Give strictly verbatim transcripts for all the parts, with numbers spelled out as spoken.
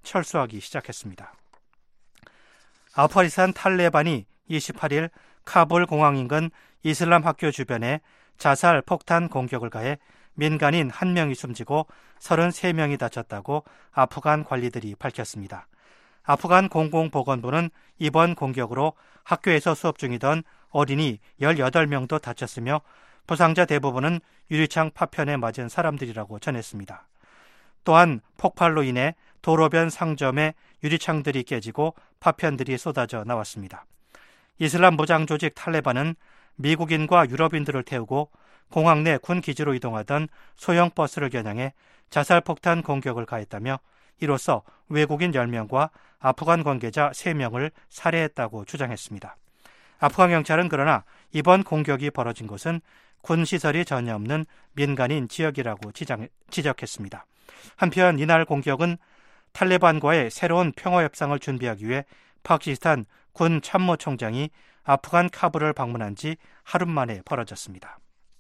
철수하기 시작했습니다. 아프가니스탄 탈레반이 이십팔 일 카불 공항 인근 이슬람 학교 주변에 자살 폭탄 공격을 가해 민간인 한 명이 숨지고 서른세 명이 다쳤다고 아프간 관리들이 밝혔습니다. 아프간 공공보건부는 이번 공격으로 학교에서 수업 중이던 어린이 열여덟 명도 다쳤으며 부상자 대부분은 유리창 파편에 맞은 사람들이라고 전했습니다. 또한 폭발로 인해 도로변 상점의 유리창들이 깨지고 파편들이 쏟아져 나왔습니다. 이슬람 무장 조직 탈레반은 미국인과 유럽인들을 태우고 공항 내 군 기지로 이동하던 소형 버스를 겨냥해 자살폭탄 공격을 가했다며 이로써 외국인 열 명과 아프간 관계자 세 명을 살해했다고 주장했습니다. 아프간 경찰은 그러나 이번 공격이 벌어진 곳은 군 시설이 전혀 없는 민간인 지역이라고 지장, 지적했습니다. 한편 이날 공격은 탈레반과의 새로운 평화협상을 준비하기 위해 파키스탄 군 참모총장이 아프간 카불을 방문한 지 하루 만에 벌어졌습니다.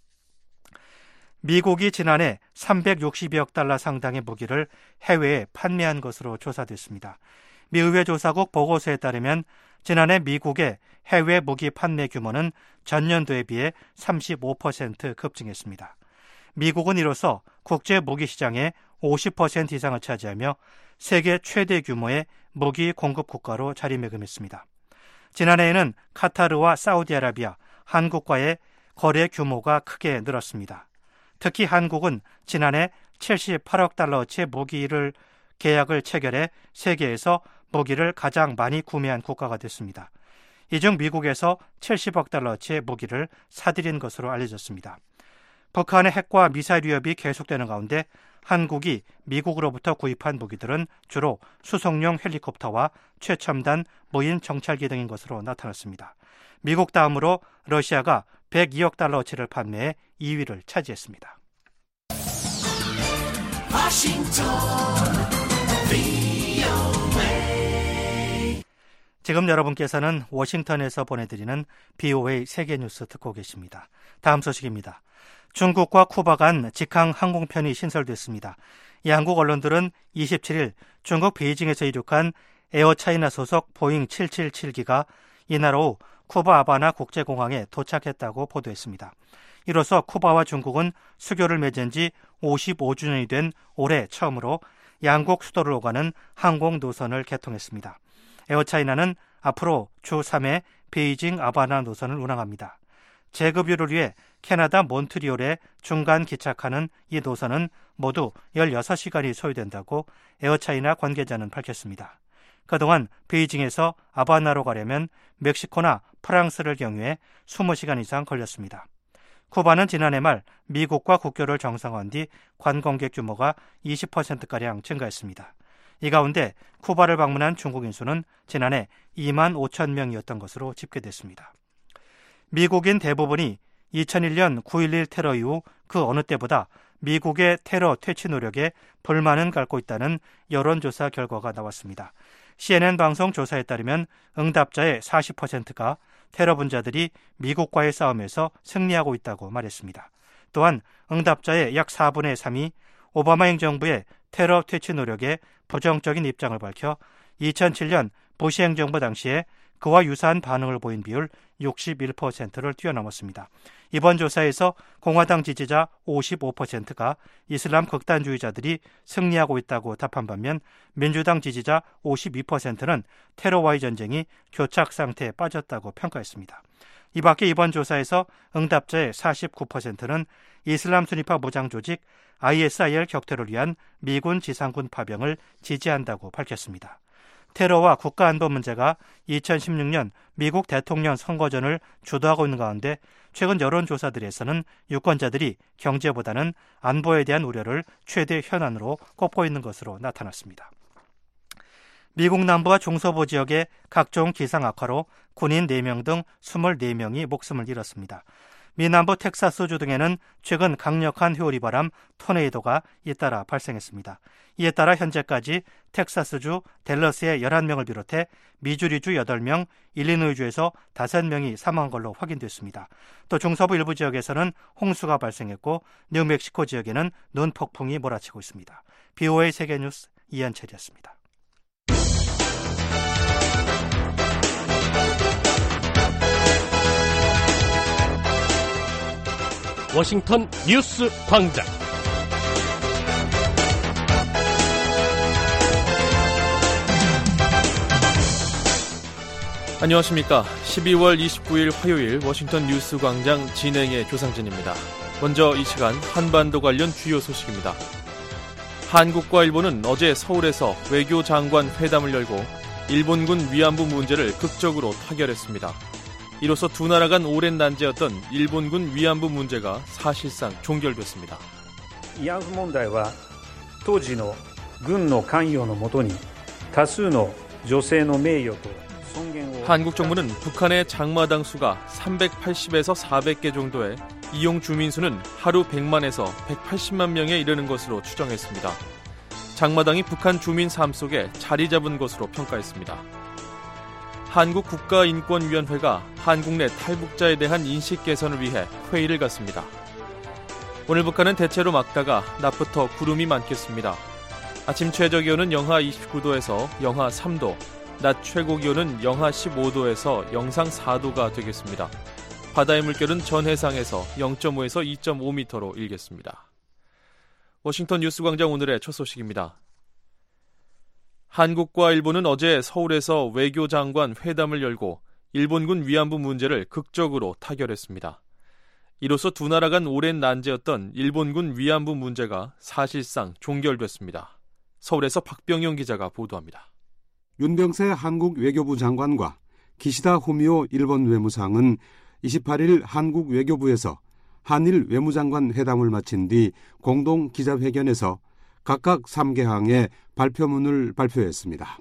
미국이 지난해 삼백육십여억 달러 상당의 무기를 해외에 판매한 것으로 조사됐습니다. 미 의회 조사국 보고서에 따르면 지난해 미국의 해외 무기 판매 규모는 전년도에 비해 삼십오 퍼센트 급증했습니다. 미국은 이로써 국제 무기 시장의 오십 퍼센트 이상을 차지하며 세계 최대 규모의 무기 공급 국가로 자리매김했습니다. 지난해에는 카타르와 사우디아라비아, 한국과의 거래 규모가 크게 늘었습니다. 특히 한국은 지난해 칠십팔억 달러어치의 무기를 계약을 체결해 세계에서 무기를 가장 많이 구매한 국가가 됐습니다. 이 중 미국에서 칠십억 달러어치의 무기를 사들인 것으로 알려졌습니다. 북한의 핵과 미사일 위협이 계속되는 가운데 한국이 미국으로부터 구입한 무기들은 주로 수송용 헬리콥터와 최첨단 무인 정찰기 등인 것으로 나타났습니다. 미국 다음으로 러시아가 백이억 달러어치를 판매해 이 위를 차지했습니다. 지금 여러분께서는 워싱턴에서 보내드리는 비오에이 세계뉴스 듣고 계십니다. 다음 소식입니다. 중국과 쿠바 간 직항 항공편이 신설됐습니다. 이 한국 언론들은 이십칠 일 중국 베이징에서 이륙한 에어차이나 소속 보잉 칠칠칠 기가 이날 오후 쿠바 아바나 국제공항에 도착했다고 보도했습니다. 이로써 쿠바와 중국은 수교를 맺은 지 오십오 주년이 된 올해 처음으로 양국 수도를 오가는 항공 노선을 개통했습니다. 에어차이나는 앞으로 주 삼 회 베이징 아바나 노선을 운항합니다. 재급유를 위해 캐나다 몬트리올에 중간 기착하는 이 노선은 모두 열여섯 시간이 소요된다고 에어차이나 관계자는 밝혔습니다. 그동안 베이징에서 아바나로 가려면 멕시코나 프랑스를 경유해 이십 시간 이상 걸렸습니다. 쿠바는 지난해 말 미국과 국교를 정상화한 뒤 관광객 규모가 이십 퍼센트가량 증가했습니다. 이 가운데 쿠바를 방문한 중국인 수는 지난해 이만 오천 명이었던 것으로 집계됐습니다. 미국인 대부분이 이천일 년 구일일 테러 이후 그 어느 때보다 미국의 테러 퇴치 노력에 불만을 갖고 있다는 여론조사 결과가 나왔습니다. 씨엔엔 방송 조사에 따르면 응답자의 사십 퍼센트가 테러 분자들이 미국과의 싸움에서 승리하고 있다고 말했습니다. 또한 응답자의 약 사분의 삼이 오바마 행정부의 테러 퇴치 노력에 부정적인 입장을 밝혀 이천칠 년 부시 행정부 당시에 그와 유사한 반응을 보인 비율 육십일 퍼센트를 뛰어넘었습니다. 이번 조사에서 공화당 지지자 오십오 퍼센트가 이슬람 극단주의자들이 승리하고 있다고 답한 반면 민주당 지지자 오십이 퍼센트는 테러와의 전쟁이 교착 상태에 빠졌다고 평가했습니다. 이 밖에 이번 조사에서 응답자의 사십구 퍼센트는 이슬람 순위파 무장조직 아이에스아이엘 격퇴를 위한 미군 지상군 파병을 지지한다고 밝혔습니다. 테러와 국가안보 문제가 이천십육 년 미국 대통령 선거전을 주도하고 있는 가운데 최근 여론조사들에서는 유권자들이 경제보다는 안보에 대한 우려를 최대 현안으로 꼽고 있는 것으로 나타났습니다. 미국 남부와 중서부 지역의 각종 기상 악화로 군인 네 명 등 이십사 명이 목숨을 잃었습니다. 미 남부 텍사스주 등에는 최근 강력한 회오리바람 토네이도가 잇따라 발생했습니다. 이에 따라 현재까지 텍사스주 댈러스의 열한 명을 비롯해 미주리주 여덟 명, 일리노이주에서 다섯 명이 사망한 걸로 확인됐습니다. 또 중서부 일부 지역에서는 홍수가 발생했고 뉴멕시코 지역에는 눈폭풍이 몰아치고 있습니다. 비오에이 세계뉴스 이현철이었습니다. 워싱턴 뉴스 광장. 안녕하십니까. 십이월 이십구일 화요일 워싱턴 뉴스 광장 진행의 조상진입니다. 먼저 이 시간 한반도 관련 주요 소식입니다. 한국과 일본은 어제 서울에서 외교장관 회담을 열고 일본군 위안부 문제를 극적으로 타결했습니다. 이로써 두 나라 간 오랜 난제였던 일본군 위안부 문제가 사실상 종결됐습니다. 위안부 문제는 당시 군의 관여의下に 다수의 여성의名誉도 한국 정부는 북한의 장마당 수가 삼백팔십에서 사백 개 정도에 이용 주민 수는 하루 백만에서 백팔십만 명에 이르는 것으로 추정했습니다. 장마당이 북한 주민 삶 속에 자리 잡은 것으로 평가했습니다. 한국국가인권위원회가 한국 내 탈북자에 대한 인식 개선을 위해 회의를 갖습니다. 오늘 북한은 대체로 맑다가 낮부터 구름이 많겠습니다. 아침 최저기온은 영하 이십구 도에서 영하 삼 도, 낮 최고기온은 영하 십오 도에서 영상 사 도가 되겠습니다. 바다의 물결은 전 해상에서 영 점 오에서 이 점 오 미터로 일겠습니다. 워싱턴 뉴스광장 오늘의 첫 소식입니다. 한국과 일본은 어제 서울에서 외교장관 회담을 열고 일본군 위안부 문제를 극적으로 타결했습니다. 이로써 두 나라 간 오랜 난제였던 일본군 위안부 문제가 사실상 종결됐습니다. 서울에서 박병용 기자가 보도합니다. 윤병세 한국 외교부 장관과 기시다 후미오 일본 외무상은 이십팔일 한국 외교부에서 한일 외무장관 회담을 마친 뒤 공동 기자회견에서 각각 삼 개항의 발표문을 발표했습니다.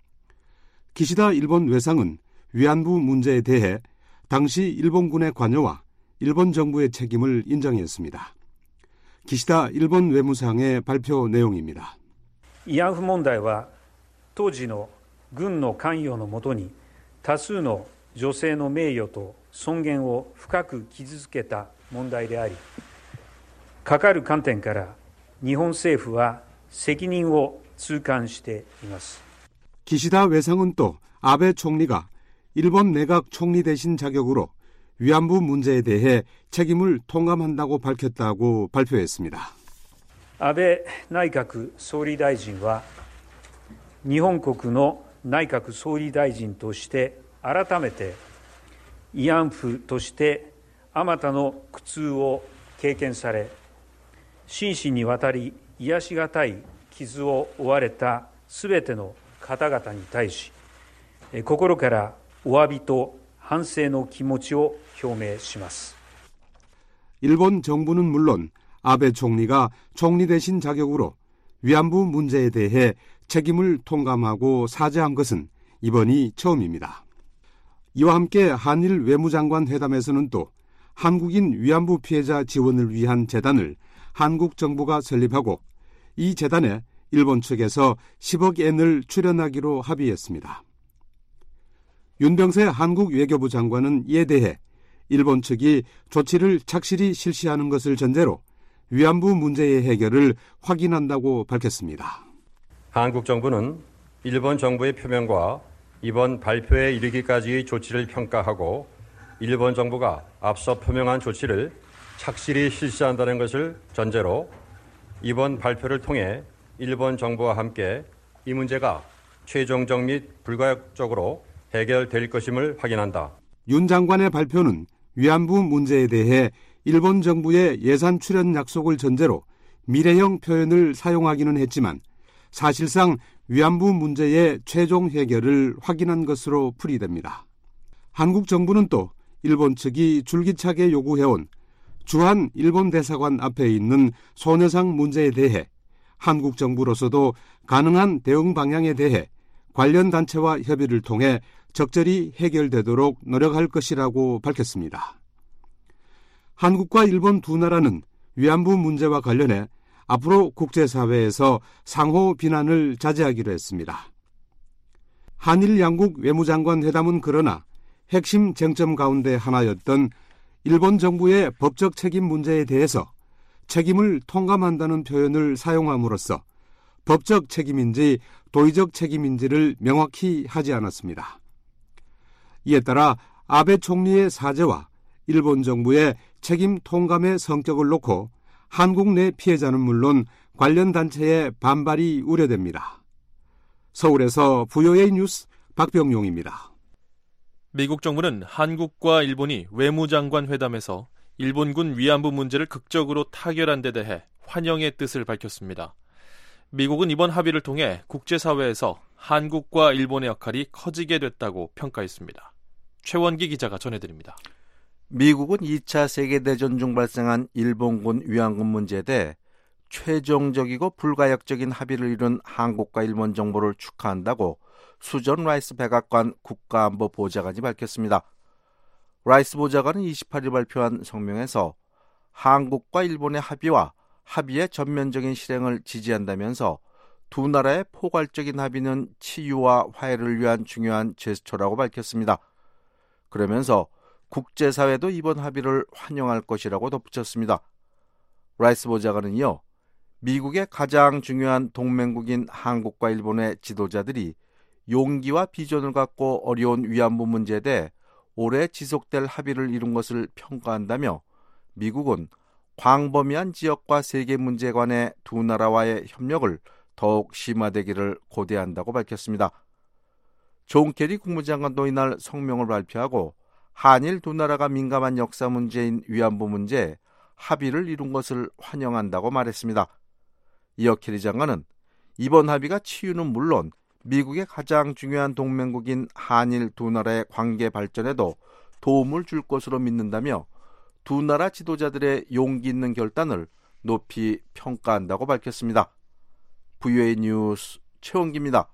기시다 일본 외상은 위안부 문제에 대해 당시 일본군의 관여와 일본 정부의 책임을 인정했습니다. 기시다 일본 외무상의 발표 내용입니다. 위안부 문제는 당시軍の関与の下に多数の女性の名誉と尊厳を深く傷つけた問題であり、かかる観点から日本政府は責任を痛感しています。 기시다 외상은 또 아베 총리가 일본 내각 총리 대신 자격으로 위안부 문제에 대해 책임을 통감한다고 밝혔다고 발표했습니다. 安倍内閣総理大臣は日本国の内閣総理大臣として改めて慰安婦としてあまたの苦痛を経験され、心身にわたり癒しがたい傷を負われたすべての方々に対し、心からお詫びと反省の気持ちを表明します。 일본 정부는 물론 아베 총리가 총리 대신 자격으로 위안부 문제에 대해 책임을 통감하고 사죄한 것은 이번이 처음입니다. 이와 함께 한일 외무장관 회담에서는 또 한국인 위안부 피해자 지원을 위한 재단을 한국 정부가 설립하고 이 재단에 일본 측에서 십억 엔을 출연하기로 합의했습니다. 윤병세 한국 외교부 장관은 이에 대해 일본 측이 조치를 착실히 실시하는 것을 전제로 위안부 문제의 해결을 확인한다고 밝혔습니다. 한국 정부는 일본 정부의 표명과 이번 발표에 이르기까지의 조치를 평가하고 일본 정부가 앞서 표명한 조치를 착실히 실시한다는 것을 전제로 이번 발표를 통해 일본 정부와 함께 이 문제가 최종적 및 불가역적으로 해결될 것임을 확인한다. 윤 장관의 발표는 위안부 문제에 대해 일본 정부의 예산 출연 약속을 전제로 미래형 표현을 사용하기는 했지만 사실상 위안부 문제의 최종 해결을 확인한 것으로 풀이됩니다. 한국 정부는 또 일본 측이 줄기차게 요구해온 주한 일본 대사관 앞에 있는 소녀상 문제에 대해 한국 정부로서도 가능한 대응 방향에 대해 관련 단체와 협의를 통해 적절히 해결되도록 노력할 것이라고 밝혔습니다. 한국과 일본 두 나라는 위안부 문제와 관련해 앞으로 국제사회에서 상호 비난을 자제하기로 했습니다. 한일 양국 외무장관 회담은 그러나 핵심 쟁점 가운데 하나였던 일본 정부의 법적 책임 문제에 대해서 책임을 통감한다는 표현을 사용함으로써 법적 책임인지 도의적 책임인지를 명확히 하지 않았습니다. 이에 따라 아베 총리의 사죄와 일본 정부의 책임 통감의 성격을 놓고 한국 내 피해자는 물론 관련 단체의 반발이 우려됩니다. 서울에서 브이오에이 뉴스 박병용입니다. 미국 정부는 한국과 일본이 외무장관 회담에서 일본군 위안부 문제를 극적으로 타결한 데 대해 환영의 뜻을 밝혔습니다. 미국은 이번 합의를 통해 국제사회에서 한국과 일본의 역할이 커지게 됐다고 평가했습니다. 최원기 기자가 전해드립니다. 미국은 이 차 세계대전 중 발생한 일본군 위안부 문제에 대해 최종적이고 불가역적인 합의를 이룬 한국과 일본 정부를 축하한다고 수전 라이스 백악관 국가안보 보좌관이 밝혔습니다. 라이스 보좌관은 이십팔 일 발표한 성명에서 한국과 일본의 합의와 합의의 전면적인 실행을 지지한다면서 두 나라의 포괄적인 합의는 치유와 화해를 위한 중요한 제스처라고 밝혔습니다. 그러면서 국제사회도 이번 합의를 환영할 것이라고 덧붙였습니다. 라이스 보좌관은 이어 미국의 가장 중요한 동맹국인 한국과 일본의 지도자들이 용기와 비전을 갖고 어려운 위안부 문제에 대해 오래 지속될 합의를 이룬 것을 평가한다며 미국은 광범위한 지역과 세계 문제에 관해 두 나라와의 협력을 더욱 심화되기를 고대한다고 밝혔습니다. 존 케리 국무장관도 이날 성명을 발표하고 한일 두 나라가 민감한 역사 문제인 위안부 문제에 합의를 이룬 것을 환영한다고 말했습니다. 이어 케리 장관은 이번 합의가 치유는 물론 미국의 가장 중요한 동맹국인 한일 두 나라의 관계 발전에도 도움을 줄 것으로 믿는다며 두 나라 지도자들의 용기 있는 결단을 높이 평가한다고 밝혔습니다. 브이오에이 뉴스 최원기입니다.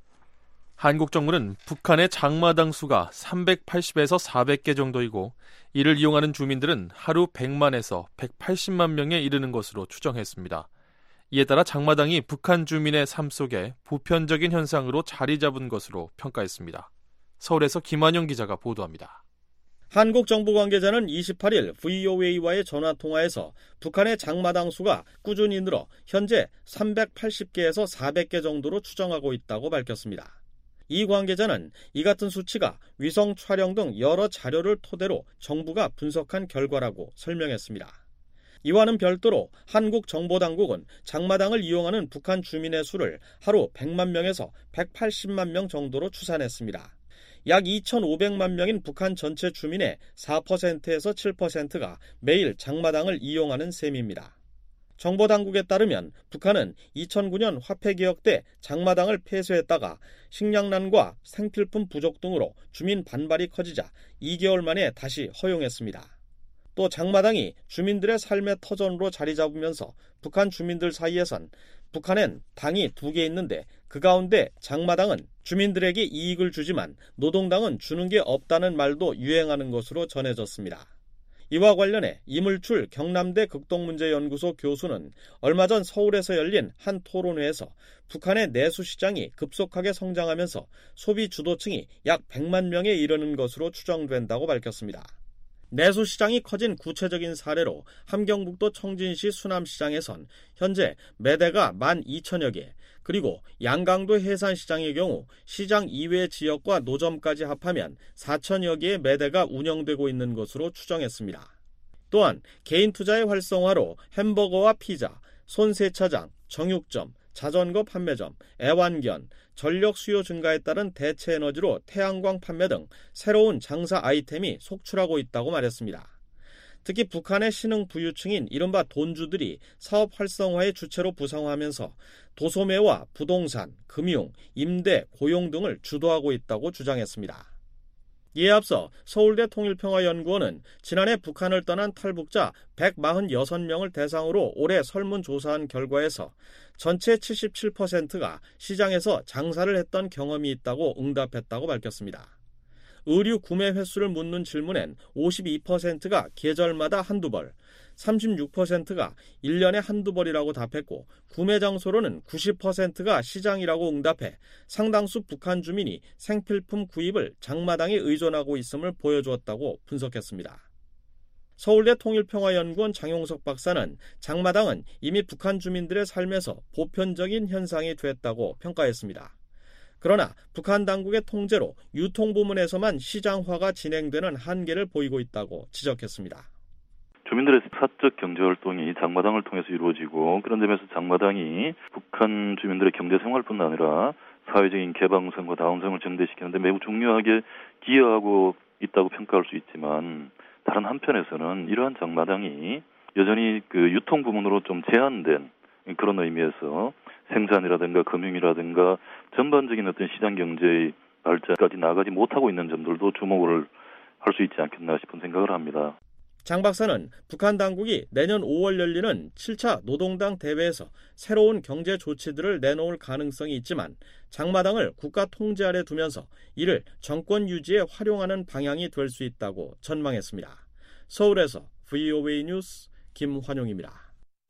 한국 정부는 북한의 장마당 수가 삼백팔십에서 사백 개 정도이고 이를 이용하는 주민들은 하루 백만에서 백팔십만 명에 이르는 것으로 추정했습니다. 이에 따라 장마당이 북한 주민의 삶 속에 보편적인 현상으로 자리 잡은 것으로 평가했습니다. 서울에서 김한영 기자가 보도합니다. 한국 정부 관계자는 이십팔 일 브이오에이와의 전화통화에서 북한의 장마당 수가 꾸준히 늘어 현재 삼백팔십 개에서 사백 개 정도로 추정하고 있다고 밝혔습니다. 이 관계자는 이 같은 수치가 위성 촬영 등 여러 자료를 토대로 정부가 분석한 결과라고 설명했습니다. 이와는 별도로 한국 정보당국은 장마당을 이용하는 북한 주민의 수를 하루 백만 명에서 백팔십만 명 정도로 추산했습니다. 약 이천오백만 명인 북한 전체 주민의 사 퍼센트에서 칠 퍼센트가 매일 장마당을 이용하는 셈입니다. 정보당국에 따르면 북한은 이천구 년 화폐개혁 때 장마당을 폐쇄했다가 식량난과 생필품 부족 등으로 주민 반발이 커지자 이 개월 만에 다시 허용했습니다. 또 장마당이 주민들의 삶의 터전으로 자리 잡으면서 북한 주민들 사이에선 북한엔 당이 두 개 있는데 그 가운데 장마당은 주민들에게 이익을 주지만 노동당은 주는 게 없다는 말도 유행하는 것으로 전해졌습니다. 이와 관련해 이물출 경남대 극동문제연구소 교수는 얼마 전 서울에서 열린 한 토론회에서 북한의 내수 시장이 급속하게 성장하면서 소비 주도층이 약 백만 명에 이르는 것으로 추정된다고 밝혔습니다. 내수 시장이 커진 구체적인 사례로 함경북도 청진시 수남시장에선 현재 매대가 만 이천여 개, 그리고 양강도 해산시장의 경우 시장 이외 지역과 노점까지 합하면 사천여 개의 매대가 운영되고 있는 것으로 추정했습니다. 또한 개인 투자의 활성화로 햄버거와 피자, 손세차장, 정육점, 자전거 판매점, 애완견, 전력 수요 증가에 따른 대체 에너지로 태양광 판매 등 새로운 장사 아이템이 속출하고 있다고 말했습니다. 특히 북한의 신흥 부유층인 이른바 돈주들이 사업 활성화의 주체로 부상하면서 도소매와 부동산, 금융, 임대, 고용 등을 주도하고 있다고 주장했습니다. 이에 앞서 서울대 통일평화연구원은 지난해 북한을 떠난 탈북자 백사십육 명을 대상으로 올해 설문조사한 결과에서 전체 칠십칠 퍼센트가 시장에서 장사를 했던 경험이 있다고 응답했다고 밝혔습니다. 의류 구매 횟수를 묻는 질문엔 오십이 퍼센트가 계절마다 한두 벌, 삼십육 퍼센트가 일 년에 한두 벌이라고 답했고 구매 장소로는 구십 퍼센트가 시장이라고 응답해 상당수 북한 주민이 생필품 구입을 장마당에 의존하고 있음을 보여주었다고 분석했습니다. 서울대 통일평화연구원 장용석 박사는 장마당은 이미 북한 주민들의 삶에서 보편적인 현상이 됐다고 평가했습니다. 그러나 북한 당국의 통제로 유통 부문에서만 시장화가 진행되는 한계를 보이고 있다고 지적했습니다. 주민들의 사적 경제활동이 장마당을 통해서 이루어지고 그런 점에서 장마당이 북한 주민들의 경제생활뿐 아니라 사회적인 개방성과 다음성을 증대시키는데 매우 중요하게 기여하고 있다고 평가할 수 있지만 다른 한편에서는 이러한 장마당이 여전히 그 유통 부문으로 좀 제한된 그런 의미에서 생산이라든가 금융이라든가 전반적인 어떤 시장 경제의 발전까지 나가지 못하고 있는 점들도 주목을 할 수 있지 않겠나 싶은 생각을 합니다. 장 박사는 북한 당국이 내년 오월 열리는 칠 차 노동당 대회에서 새로운 경제 조치들을 내놓을 가능성이 있지만 장마당을 국가 통제 아래 두면서 이를 정권 유지에 활용하는 방향이 될 수 있다고 전망했습니다. 서울에서 브이오에이 뉴스 김환용입니다.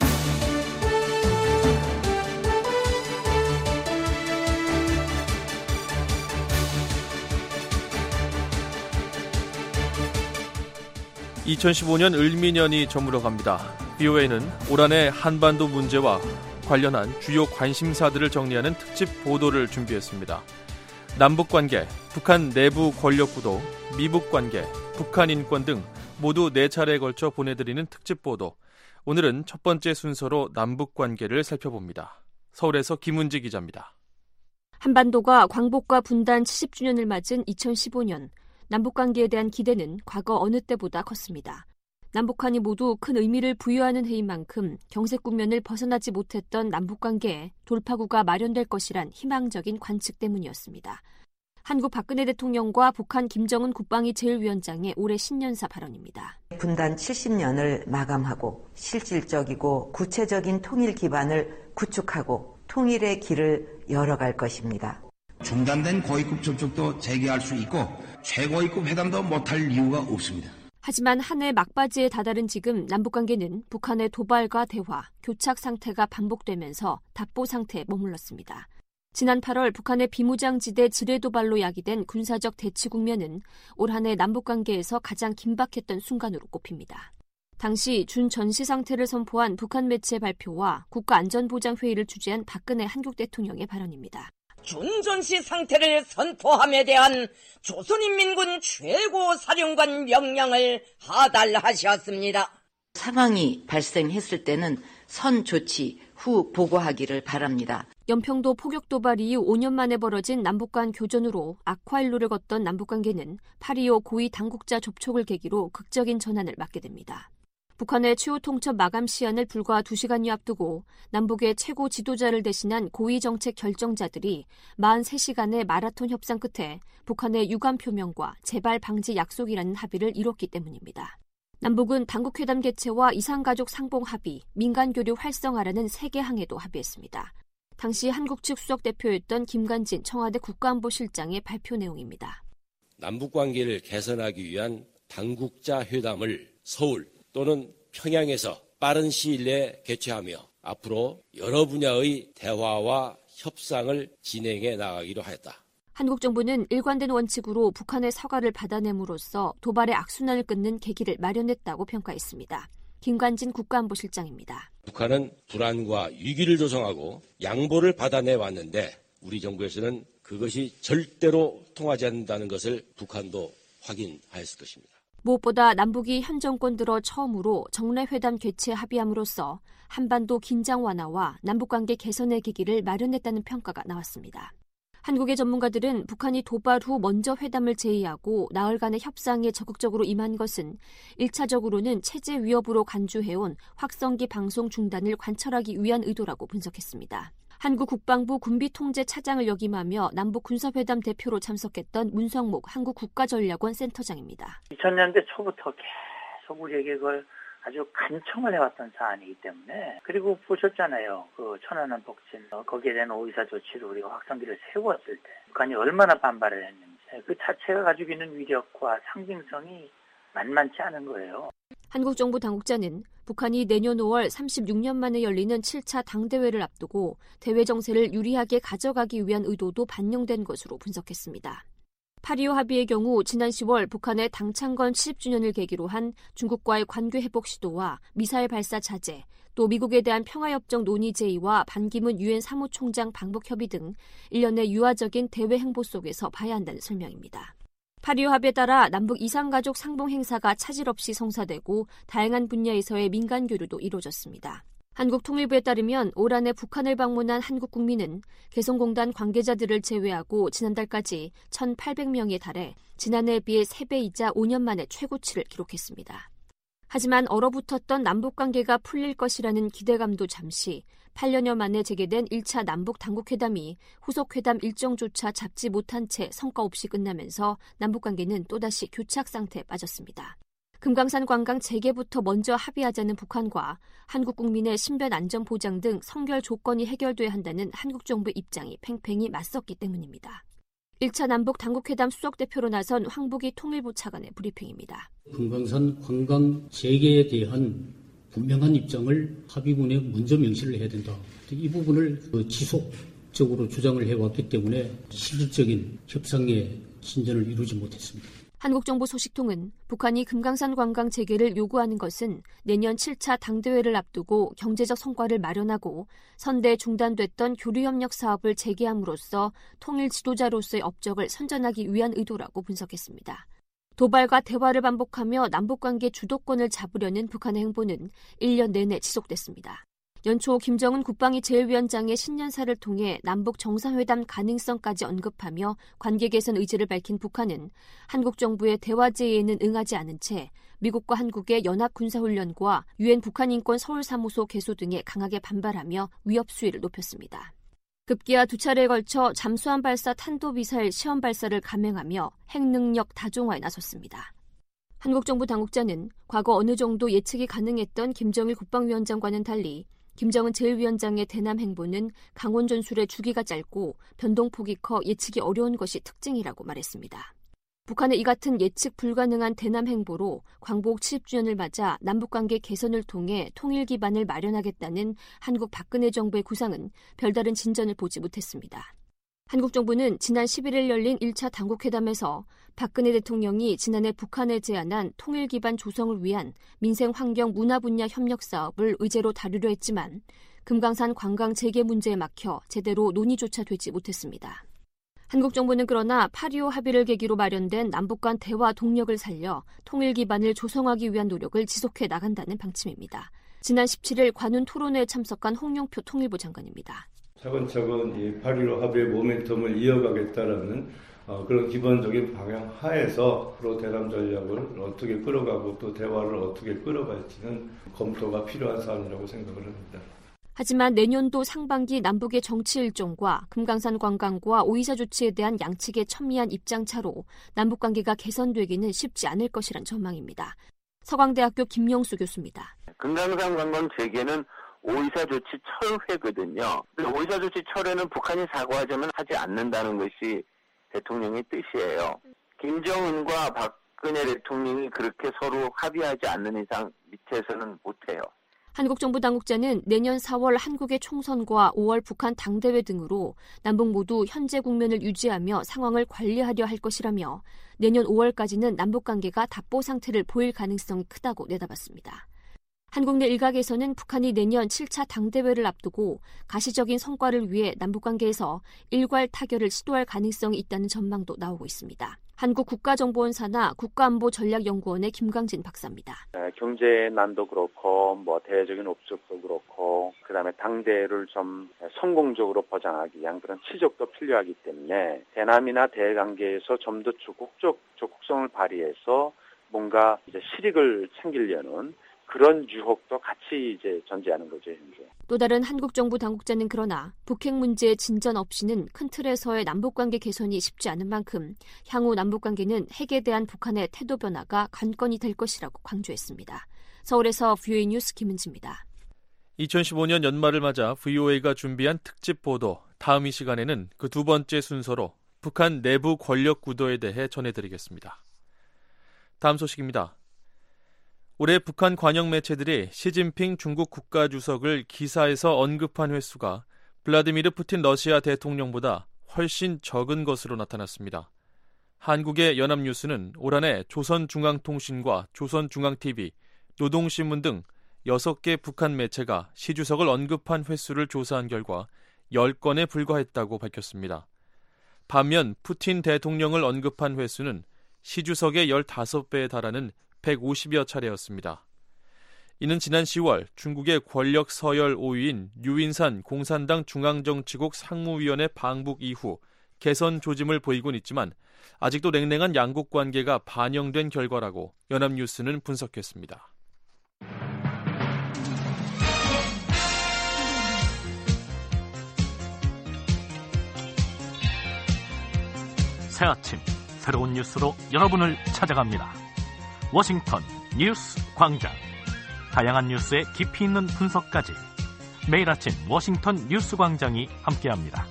이천십오 년 을미년이 저물어갑니다. 브이오에이는 올 한해 한반도 문제와 관련한 주요 관심사들을 정리하는 특집 보도를 준비했습니다. 남북관계, 북한 내부 권력구도, 미북관계, 북한 인권 등 모두 네 차례에 걸쳐 보내드리는 특집 보도. 오늘은 첫 번째 순서로 남북관계를 살펴봅니다. 서울에서 김은지 기자입니다. 한반도가 광복과 분단 칠십 주년을 맞은 이천십오 년. 남북관계에 대한 기대는 과거 어느 때보다 컸습니다. 남북한이 모두 큰 의미를 부여하는 해인 만큼 경색 국면을 벗어나지 못했던 남북관계에 돌파구가 마련될 것이란 희망적인 관측 때문이었습니다. 한국 박근혜 대통령과 북한 김정은 국방위 제일위원장의 올해 신년사 발언입니다. 분단 칠십 년을 마감하고 실질적이고 구체적인 통일 기반을 구축하고 통일의 길을 열어갈 것입니다. 중단된 고위급 접촉도 재개할 수 있고 최고위급 회담도 못할 이유가 없습니다. 하지만 한 해 막바지에 다다른 지금 남북관계는 북한의 도발과 대화, 교착 상태가 반복되면서 답보 상태에 머물렀습니다. 지난 팔월 북한의 비무장지대 지뢰도발로 야기된 군사적 대치 국면은 올 한 해 남북관계에서 가장 긴박했던 순간으로 꼽힙니다. 당시 준전시 상태를 선포한 북한 매체 발표와 국가안전보장회의를 주재한 박근혜 한국 대통령의 발언입니다. 준전시 상태를 선포함에 대한 조선인민군 최고사령관 명령을 하달하셨습니다. 상황이 발생했을 때는 선 조치 후 보고하기를 바랍니다. 연평도 포격 도발 이후 오 년 만에 벌어진 남북 간 교전으로 악화일로를 걷던 남북관계는 팔 이오 고위 당국자 접촉을 계기로 극적인 전환을 맞게 됩니다. 북한의 추후 통첩 마감 시한을 불과 두 시간여 앞두고 남북의 최고 지도자를 대신한 고위 정책 결정자들이 사십삼 시간의 마라톤 협상 끝에 북한의 유감 표명과 재발 방지 약속이라는 합의를 이뤘기 때문입니다. 남북은 당국회담 개최와 이산가족 상봉 합의, 민간교류 활성화라는 세 개 항에도 합의했습니다. 당시 한국 측 수석 대표였던 김관진 청와대 국가안보실장의 발표 내용입니다. 남북관계를 개선하기 위한 당국자 회담을 서울 또는 평양에서 빠른 시일 내에 개최하며 앞으로 여러 분야의 대화와 협상을 진행해 나가기로 하였다. 한국 정부는 일관된 원칙으로 북한의 사과를 받아냄으로써 도발의 악순환을 끊는 계기를 마련했다고 평가했습니다. 김관진 국가안보실장입니다. 북한은 불안과 위기를 조성하고 양보를 받아내왔는데 우리 정부에서는 그것이 절대로 통하지 않는다는 것을 북한도 확인하였을 것입니다. 무엇보다 남북이 현 정권 들어 처음으로 정례회담 개최 합의함으로써 한반도 긴장 완화와 남북관계 개선의 계기를 마련했다는 평가가 나왔습니다. 한국의 전문가들은 북한이 도발 후 먼저 회담을 제의하고 나흘간의 협상에 적극적으로 임한 것은 일 차적으로는 체제 위협으로 간주해온 확성기 방송 중단을 관철하기 위한 의도라고 분석했습니다. 한국 국방부 군비통제차장을 역임하며 남북 군사회담 대표로 참석했던 문성목 한국 국가전략원 센터장입니다. 이천 년대 초부터 계속 우리에게 그걸 아주 간청을 해왔던 사안이기 때문에 그리고 보셨잖아요. 그 천안함 폭진 거기에 대한 오이사 조치를 우리가 확성기를 세웠을 때 북한이 얼마나 반발을 했는지 그 자체가 가지고 있는 위력과 상징성이 만만치 않은 거예요. 한국 정부 당국자는 북한이 내년 오월 삼십육 년 만에 열리는 칠 차 당대회를 앞두고 대회 정세를 유리하게 가져가기 위한 의도도 반영된 것으로 분석했습니다. 파리오 합의의 경우 지난 시월 북한의 당창건 칠십 주년을 계기로 한 중국과의 관계 회복 시도와 미사일 발사 자제, 또 미국에 대한 평화협정 논의 제의와 반기문 유엔 사무총장 방북 협의 등 일련의 유화적인 대외 행보 속에서 봐야 한다는 설명입니다. 파리오 합의에 따라 남북 이산가족 상봉 행사가 차질 없이 성사되고 다양한 분야에서의 민간 교류도 이루어졌습니다. 한국 통일부에 따르면 올 한해 북한을 방문한 한국 국민은 개성공단 관계자들을 제외하고 지난달까지 천팔백 명에 달해 지난해에 비해 세 배이자 오 년 만에 최고치를 기록했습니다. 하지만 얼어붙었던 남북관계가 풀릴 것이라는 기대감도 잠시 팔 년여 만에 재개된 일 차 남북 당국회담이 후속회담 일정조차 잡지 못한 채 성과 없이 끝나면서 남북관계는 또다시 교착 상태에 빠졌습니다. 금강산 관광 재개부터 먼저 합의하자는 북한과 한국 국민의 신변 안전 보장 등 성결 조건이 해결돼야 한다는 한국 정부의 입장이 팽팽히 맞섰기 때문입니다. 일 차 남북 당국회담 수석대표로 나선 황북이 통일부 차관의 브리핑입니다. 금강산 관광 재개에 대한 분명한 입장을 합의문에 먼저 명시를 해야 된다. 이 부분을 지속적으로 주장을 해왔기 때문에 실질적인 협상의 진전을 이루지 못했습니다. 한국 정부 소식통은 북한이 금강산 관광 재개를 요구하는 것은 내년 칠 차 당대회를 앞두고 경제적 성과를 마련하고 선대 중단됐던 교류협력 사업을 재개함으로써 통일 지도자로서의 업적을 선전하기 위한 의도라고 분석했습니다. 도발과 대화를 반복하며 남북관계 주도권을 잡으려는 북한의 행보는 일 년 내내 지속됐습니다. 연초 김정은 국방위 제일위원장의 신년사를 통해 남북 정상회담 가능성까지 언급하며 관계 개선 의지를 밝힌 북한은 한국 정부의 대화 제의에는 응하지 않은 채 미국과 한국의 연합군사훈련과 유엔 북한인권 서울사무소 개소 등에 강하게 반발하며 위협 수위를 높였습니다. 급기야 두 차례에 걸쳐 잠수함 발사 탄도미사일 시험 발사를 감행하며 핵능력 다종화에 나섰습니다. 한국 정부 당국자는 과거 어느 정도 예측이 가능했던 김정일 국방위원장과는 달리 김정은 제일위원장의 대남 행보는 강원 전술의 주기가 짧고 변동폭이 커 예측이 어려운 것이 특징이라고 말했습니다. 북한의 이 같은 예측 불가능한 대남 행보로 광복 칠십 주년을 맞아 남북관계 개선을 통해 통일 기반을 마련하겠다는 한국 박근혜 정부의 구상은 별다른 진전을 보지 못했습니다. 한국 정부는 지난 십일 일 열린 일 차 당국회담에서 박근혜 대통령이 지난해 북한에 제안한 통일 기반 조성을 위한 민생 환경 문화 분야 협력 사업을 의제로 다루려 했지만 금강산 관광 재개 문제에 막혀 제대로 논의조차 되지 못했습니다. 한국 정부는 그러나 파리오 합의를 계기로 마련된 남북 간 대화 동력을 살려 통일 기반을 조성하기 위한 노력을 지속해 나간다는 방침입니다. 지난 십칠 일 관훈 토론회에 참석한 홍영표 통일부 장관입니다. 차근차근 이 파리오 합의의 모멘텀을 이어가겠다라는 어, 그런 기본적인 방향 하에서 앞으로 대남 전략을 어떻게 끌어가고 또 대화를 어떻게 끌어갈지는 검토가 필요한 사안이라고 생각을 합니다. 하지만 내년도 상반기 남북의 정치 일정과 금강산 관광과 오이사 조치에 대한 양측의 첨예한 입장차로 남북관계가 개선되기는 쉽지 않을 것이란 전망입니다. 서강대학교 김영수 교수입니다. 금강산 관광 재개는 오이사 조치 철회거든요. 오이사 조치 철회는 북한이 사과하자면 하지 않는다는 것이 대통령의 뜻이에요. 김정은과 박근혜 대통령이 그렇게 서로 합의하지 않는 이상 밑에서는 못해요. 한국 정부 당국자는 내년 사월 한국의 총선과 오월 북한 당대회 등으로 남북 모두 현재 국면을 유지하며 상황을 관리하려 할 것이라며 내년 오월까지는 남북관계가 답보 상태를 보일 가능성이 크다고 내다봤습니다. 한국 내 일각에서는 북한이 내년 칠 차 당대회를 앞두고 가시적인 성과를 위해 남북관계에서 일괄 타결을 시도할 가능성이 있다는 전망도 나오고 있습니다. 한국 국가정보원사나 국가안보전략연구원의 김광진 박사입니다. 네, 경제 난도 그렇고 뭐 대외적인 업적도 그렇고 그다음에 당대회를 좀 성공적으로 보장하기 위한 그런 치적도 필요하기 때문에 대남이나 대관계에서 좀 더 적극적 적극성을 발휘해서 뭔가 이제 실익을 챙기려는 그런 유혹도 같이 이제 존재하는 거죠, 현재. 또 다른 한국 정부 당국자는 그러나 북핵 문제의 진전 없이는 큰 틀에서의 남북관계 개선이 쉽지 않은 만큼 향후 남북관계는 핵에 대한 북한의 태도 변화가 관건이 될 것이라고 강조했습니다. 서울에서 브이오에이 뉴스 김은지입니다. 이천십오 년 연말을 맞아 브이오에이가 준비한 특집 보도, 다음 이 시간에는 그 두 번째 순서로 북한 내부 권력 구도에 대해 전해드리겠습니다. 다음 소식입니다. 올해 북한 관영 매체들이 시진핑 중국 국가주석을 기사에서 언급한 횟수가 블라디미르 푸틴 러시아 대통령보다 훨씬 적은 것으로 나타났습니다. 한국의 연합뉴스는 올 한해 조선중앙통신과 조선중앙티비, 노동신문 등 여섯 개 북한 매체가 시 주석을 언급한 횟수를 조사한 결과 열 건에 불과했다고 밝혔습니다. 반면 푸틴 대통령을 언급한 횟수는 시 주석의 십오 배에 달하는 백오십여 차례였습니다. 이는 지난 시월 중국의 권력 서열 오 위인 류인산 공산당 중앙정치국 상무위원회 방북 이후 개선 조짐을 보이곤 있지만 아직도 냉랭한 양국 관계가 반영된 결과라고 연합뉴스는 분석했습니다. 새 아침 새로운 뉴스로 여러분을 찾아갑니다. 워싱턴 뉴스 광장. 다양한 뉴스의 깊이 있는 분석까지 매일 아침 워싱턴 뉴스 광장이 함께합니다.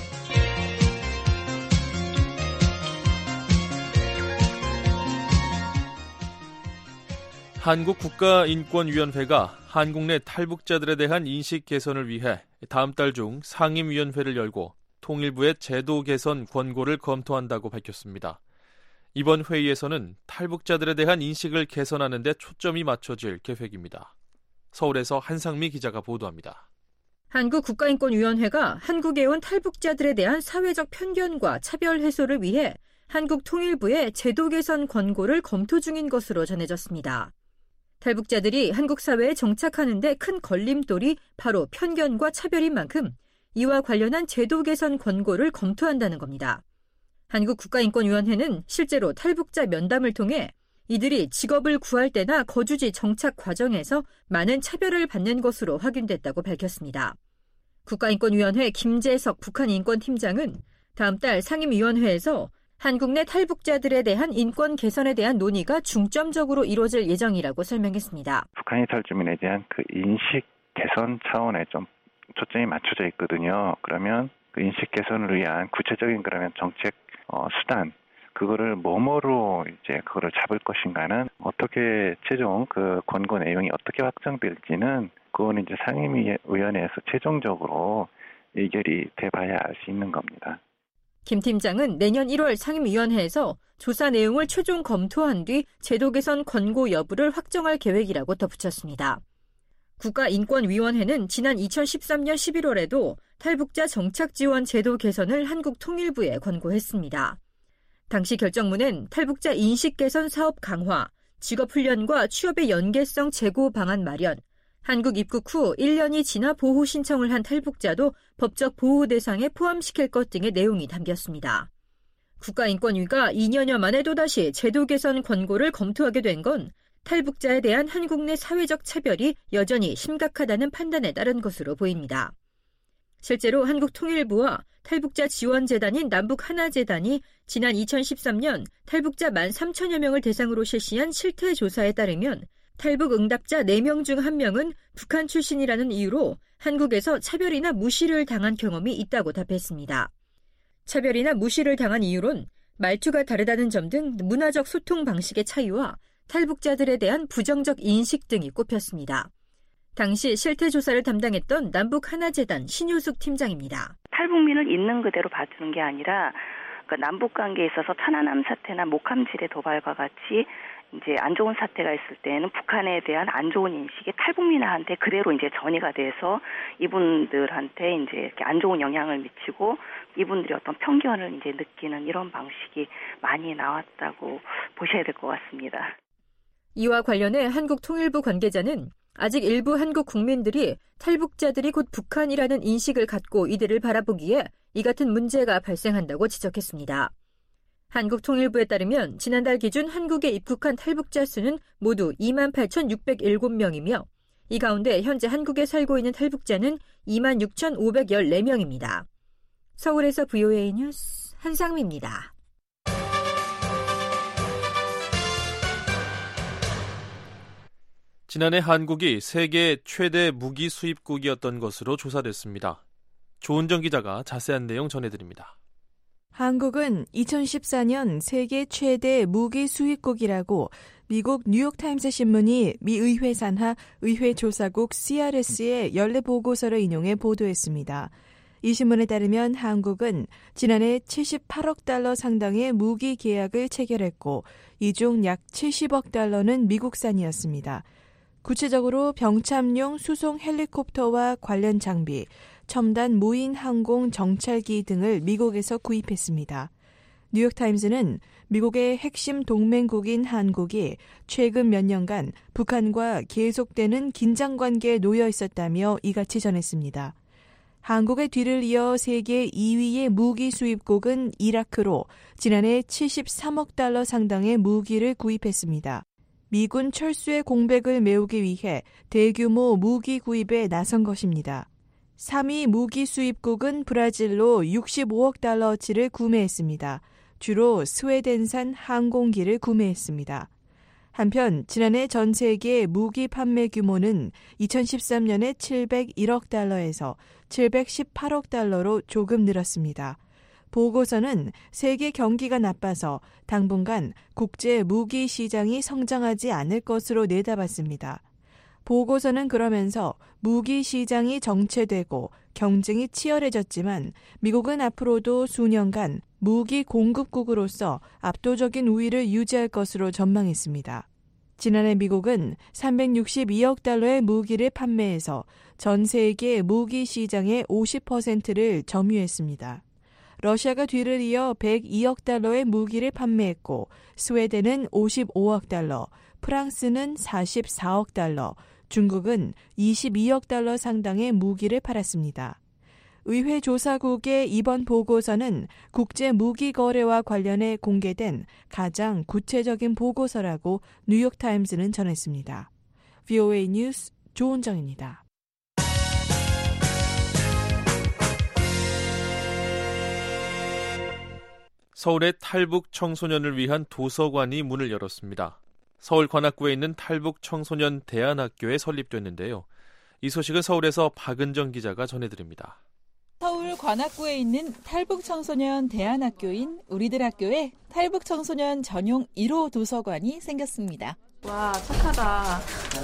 한국국가인권위원회가 한국 내 탈북자들에 대한 인식 개선을 위해 다음 달 중 상임위원회를 열고 통일부의 제도 개선 권고를 검토한다고 밝혔습니다. 이번 회의에서는 탈북자들에 대한 인식을 개선하는 데 초점이 맞춰질 계획입니다. 서울에서 한상미 기자가 보도합니다. 한국국가인권위원회가 한국에 온 탈북자들에 대한 사회적 편견과 차별 해소를 위해 한국 통일부의 제도 개선 권고를 검토 중인 것으로 전해졌습니다. 탈북자들이 한국 사회에 정착하는 데 큰 걸림돌이 바로 편견과 차별인 만큼 이와 관련한 제도 개선 권고를 검토한다는 겁니다. 한국국가인권위원회는 실제로 탈북자 면담을 통해 이들이 직업을 구할 때나 거주지 정착 과정에서 많은 차별을 받는 것으로 확인됐다고 밝혔습니다. 국가인권위원회 김재석 북한인권팀장은 다음 달 상임위원회에서 한국 내 탈북자들에 대한 인권 개선에 대한 논의가 중점적으로 이루어질 예정이라고 설명했습니다. 북한 이탈주민에 대한 그 인식 개선 차원에 좀 초점이 맞춰져 있거든요. 그러면 그 인식 개선을 위한 구체적인 그러면 정책 어, 수단 그거를 뭐뭐로 이제 그거를 잡을 것인가는 어떻게 최종 그 권고 내용이 어떻게 확정될지는 그거는 이제 상임위원회에서 최종적으로 의결이 돼봐야 알 수 있는 겁니다. 김 팀장은 내년 일월 상임위원회에서 조사 내용을 최종 검토한 뒤 제도 개선 권고 여부를 확정할 계획이라고 덧붙였습니다. 국가인권위원회는 지난 이천십삼년 십일월에도 탈북자 정착지원 제도 개선을 한국 통일부에 권고했습니다. 당시 결정문엔 탈북자 인식 개선 사업 강화, 직업훈련과 취업의 연계성 제고 방안 마련, 한국 입국 후 일 년이 지나 보호 신청을 한 탈북자도 법적 보호 대상에 포함시킬 것 등의 내용이 담겼습니다. 국가인권위가 이 년여 만에 또다시 제도 개선 권고를 검토하게 된 건 탈북자에 대한 한국 내 사회적 차별이 여전히 심각하다는 판단에 따른 것으로 보입니다. 실제로 한국통일부와 탈북자 지원재단인 남북하나재단이 지난 이천십삼년 탈북자 만 삼천여 명을 대상으로 실시한 실태조사에 따르면 탈북 응답자 네 명 중 한 명은 북한 출신이라는 이유로 한국에서 차별이나 무시를 당한 경험이 있다고 답했습니다. 차별이나 무시를 당한 이유론 말투가 다르다는 점 등 문화적 소통 방식의 차이와 탈북자들에 대한 부정적 인식 등이 꼽혔습니다. 당시 실태조사를 담당했던 남북하나재단 신효숙 팀장입니다. 탈북민을 있는 그대로 봐주는 게 아니라 그러니까 남북관계에 있어서 천안함 사태나 목함질의 도발과 같이 이제 안 좋은 사태가 있을 때는 북한에 대한 안 좋은 인식이 탈북민한테 그대로 이제 전이가 돼서 이분들한테 이제 이렇게 안 좋은 영향을 미치고 이분들이 어떤 편견을 이제 느끼는 이런 방식이 많이 나왔다고 보셔야 될 것 같습니다. 이와 관련해 한국통일부 관계자는 아직 일부 한국 국민들이 탈북자들이 곧 북한이라는 인식을 갖고 이들을 바라보기에 이 같은 문제가 발생한다고 지적했습니다. 한국통일부에 따르면 지난달 기준 한국에 입국한 탈북자 수는 모두 이만 팔천육백칠 명이며 이 가운데 현재 한국에 살고 있는 탈북자는 이만 육천오백십사 명입니다. 서울에서 브이오에이 뉴스 한상미입니다. 지난해 한국이 세계 최대 무기 수입국이었던 것으로 조사됐습니다. 조은정 기자가 자세한 내용 전해드립니다. 한국은 이천십사년 세계 최대 무기 수입국이라고 미국 뉴욕타임스 신문이 미 의회 산하 의회 조사국 씨알에스의 연례 보고서를 인용해 보도했습니다. 이 신문에 따르면 한국은 지난해 칠십팔억 달러 상당의 무기 계약을 체결했고 이 중 약 칠십억 달러는 미국산이었습니다. 구체적으로 병참용 수송 헬리콥터와 관련 장비, 첨단 무인 항공 정찰기 등을 미국에서 구입했습니다. 뉴욕타임스는 미국의 핵심 동맹국인 한국이 최근 몇 년간 북한과 계속되는 긴장관계에 놓여 있었다며 이같이 전했습니다. 한국의 뒤를 이어 세계 이 위의 무기 수입국은 이라크로 지난해 칠십삼억 달러 상당의 무기를 구입했습니다. 미군 철수의 공백을 메우기 위해 대규모 무기 구입에 나선 것입니다. 삼 위 무기 수입국은 브라질로 육십오억 달러어치를 구매했습니다. 주로 스웨덴산 항공기를 구매했습니다. 한편 지난해 전 세계 무기 판매 규모는 이천십삼 년에 칠백일억 달러에서 칠백십팔억 달러로 조금 늘었습니다. 보고서는 세계 경기가 나빠서 당분간 국제 무기 시장이 성장하지 않을 것으로 내다봤습니다. 보고서는 그러면서 무기 시장이 정체되고 경쟁이 치열해졌지만 미국은 앞으로도 수년간 무기 공급국으로서 압도적인 우위를 유지할 것으로 전망했습니다. 지난해 미국은 삼백육십이억 달러의 무기를 판매해서 전 세계 무기 시장의 오십 퍼센트를 점유했습니다. 러시아가 뒤를 이어 백이억 달러의 무기를 판매했고 스웨덴은 오십오억 달러, 프랑스는 사십사억 달러, 중국은 이십이억 달러 상당의 무기를 팔았습니다. 의회 조사국의 이번 보고서는 국제 무기 거래와 관련해 공개된 가장 구체적인 보고서라고 뉴욕타임스는 전했습니다. 브이오에이 뉴스 조은정입니다. 서울의 탈북 청소년을 위한 도서관이 문을 열었습니다. 서울 관악구에 있는 탈북 청소년 대안학교에 설립됐는데요. 이 소식은 서울에서 박은정 기자가 전해드립니다. 서울 관악구에 있는 탈북 청소년 대안학교인 우리들 학교에 탈북 청소년 전용 일 호 도서관이 생겼습니다. 와, 착하다.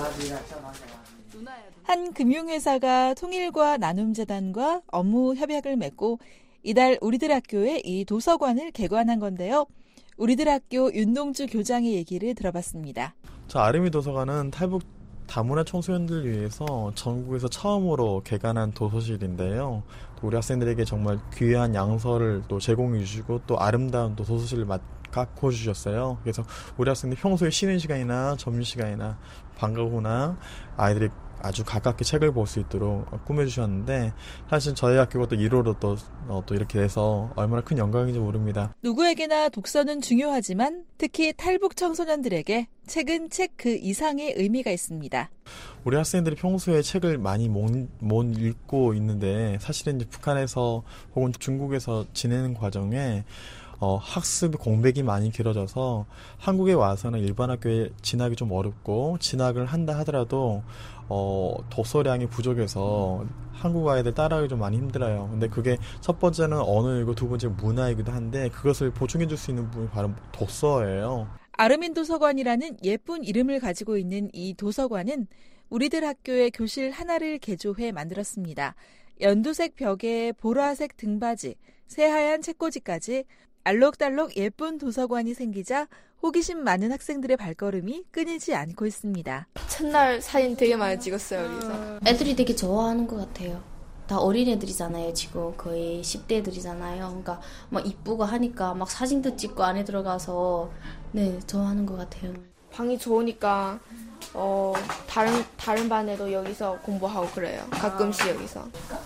한 금융회사가 통일과 나눔재단과 업무 협약을 맺고 이달 우리들 학교에 이 도서관을 개관한 건데요. 우리들 학교 윤동주 교장의 얘기를 들어봤습니다. 저 아르미 도서관은 탈북 다문화 청소년들을 위해서 전국에서 처음으로 개관한 도서실인데요. 우리 학생들에게 정말 귀한 양서를 또 제공해 주시고 또 아름다운 또 도서실을 갖고 주셨어요. 그래서 우리 학생들 평소에 쉬는 시간이나 점심시간이나 방과 후나 아이들이 아주 가깝게 책을 볼 수 있도록 꾸며주셨는데 사실 저희 학교가 또 일 호로 또, 어, 또 이렇게 돼서 얼마나 큰 영광인지 모릅니다. 누구에게나 독서는 중요하지만 특히 탈북 청소년들에게 책은 책 그 이상의 의미가 있습니다. 우리 학생들이 평소에 책을 많이 못, 못 읽고 있는데 사실은 이제 북한에서 혹은 중국에서 지내는 과정에 어, 학습 공백이 많이 길어져서 한국에 와서는 일반 학교에 진학이 좀 어렵고 진학을 한다 하더라도 어, 독서량이 부족해서 한국 아이들 따라하기 좀 많이 힘들어요. 근데 그게 첫 번째는 언어이고 두 번째 문화이기도 한데 그것을 보충해 줄 수 있는 부분이 바로 독서예요. 아르민 도서관이라는 예쁜 이름을 가지고 있는 이 도서관은 우리들 학교의 교실 하나를 개조해 만들었습니다. 연두색 벽에 보라색 등받이, 새하얀 책꽂이까지 알록달록 예쁜 도서관이 생기자 호기심 많은 학생들의 발걸음이 끊이지 않고 있습니다. 첫날 사진 되게 많이 찍었어요, 여기서. 애들이 되게 좋아하는 것 같아요. 다 어린애들이잖아요. 지금 거의 십 대들이잖아요. 그러니까 막 이쁘고 하니까 막 사진도 찍고 안에 들어가서 네, 좋아하는 것 같아요. 방이 좋으니까 어, 다른 다른 반에도 여기서 공부하고 그래요. 가끔씩 여기서.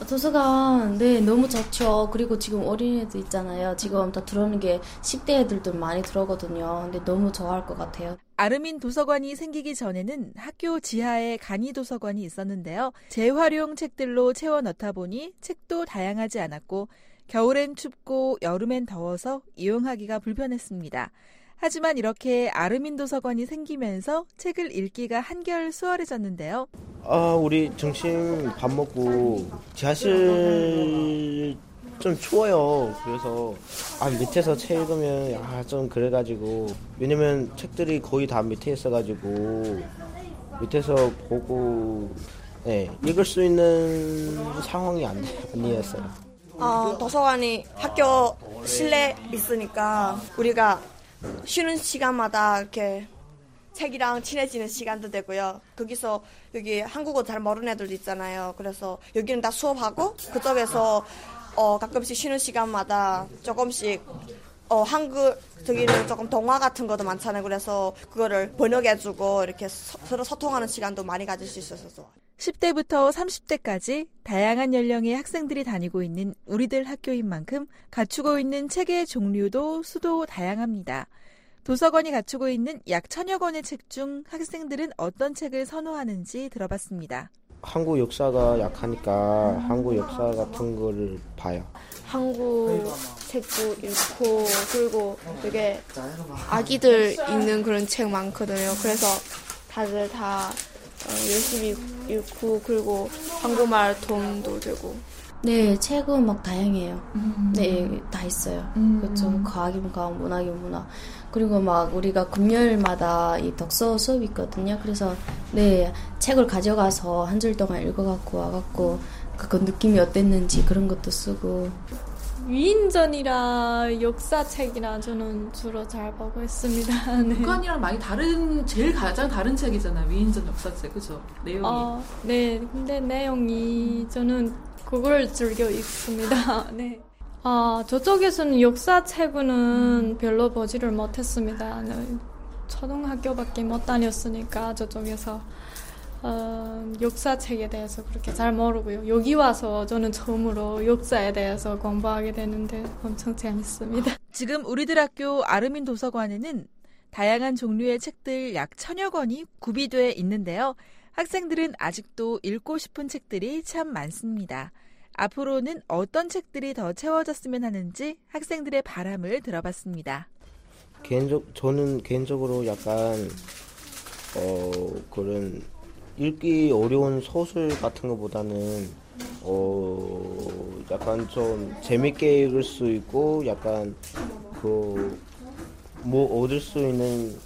도서관 네 너무 좋죠. 그리고 지금 어린애들 있잖아요. 지금 다 들어오는 게 십 대 애들도 많이 들어오거든요. 근데 너무 좋아할 것 같아요. 아르민 도서관이 생기기 전에는 학교 지하에 간이 도서관이 있었는데요. 재활용 책들로 채워 넣다 보니 책도 다양하지 않았고 겨울엔 춥고 여름엔 더워서 이용하기가 불편했습니다. 하지만 이렇게 아르민 도서관이 생기면서 책을 읽기가 한결 수월해졌는데요. 아, 우리 점심 밥 먹고 지하실 좀 추워요. 그래서 아 밑에서 책 읽으면 아, 좀 그래가지고 왜냐면 책들이 거의 다 밑에 있어가지고 밑에서 보고 네, 읽을 수 있는 상황이 안, 아니었어요. 어, 도서관이 학교 실내 있으니까 우리가 쉬는 시간마다 이렇게 책이랑 친해지는 시간도 되고요. 거기서 여기 한국어 잘 모르는 애들도 있잖아요. 그래서 여기는 다 수업하고 그쪽에서 어, 가끔씩 쉬는 시간마다 조금씩 어, 한글 저기는 조금 동화 같은 것도 많잖아요. 그래서 그거를 번역해주고 이렇게 서, 서로 소통하는 시간도 많이 가질 수 있어서 좋아요. 십 대부터 삼십 대까지 다양한 연령의 학생들이 다니고 있는 우리들 학교인 만큼 갖추고 있는 책의 종류도 수도 다양합니다. 도서관이 갖추고 있는 약 천여 권의 책 중 학생들은 어떤 책을 선호하는지 들어봤습니다. 한국 역사가 약하니까 한국 역사 같은 거를 봐요. 한국 책도 읽고 그리고 되게 아기들 읽는 그런 책 많거든요. 그래서 다들 다 어, 열심히 읽고 그리고 한국말 도움도 되고. 네, 책은 막 다양해요. 음. 네, 다 있어요. 음. 그렇죠. 과학이면 과학, 문학이면 문학. 그리고 막 우리가 금요일마다 이 독서 수업이 있거든요. 그래서 네, 책을 가져가서 한 줄 동안 읽어갖고 와갖고 그 느낌이 어땠는지 그런 것도 쓰고. 위인전이랑 역사책이랑 저는 주로 잘 보고 있습니다. 네. 북한이랑 많이 다른, 제일 가장 다른 책이잖아요. 위인전 역사책, 그죠? 내용이. 어, 네, 근데 내용이 저는 그걸 즐겨 읽습니다. 네. 아, 저쪽에서는 역사책은 음. 별로 보지를 못했습니다. 네. 초등학교밖에 못 다녔으니까 저쪽에서. 어, 역사책에 대해서 그렇게 잘 모르고요. 여기 와서 저는 처음으로 역사에 대해서 공부하게 되는데 엄청 재밌습니다. 지금 우리들 학교 아르민 도서관에는 다양한 종류의 책들 약 천여 권이 구비돼 있는데요. 학생들은 아직도 읽고 싶은 책들이 참 많습니다. 앞으로는 어떤 책들이 더 채워졌으면 하는지 학생들의 바람을 들어봤습니다. 개인적 저는 개인적으로 약간 어 그런 읽기 어려운 소설 같은 것보다는 어 약간 좀 재밌게 읽을 수 있고 약간 그 뭐 얻을 수 있는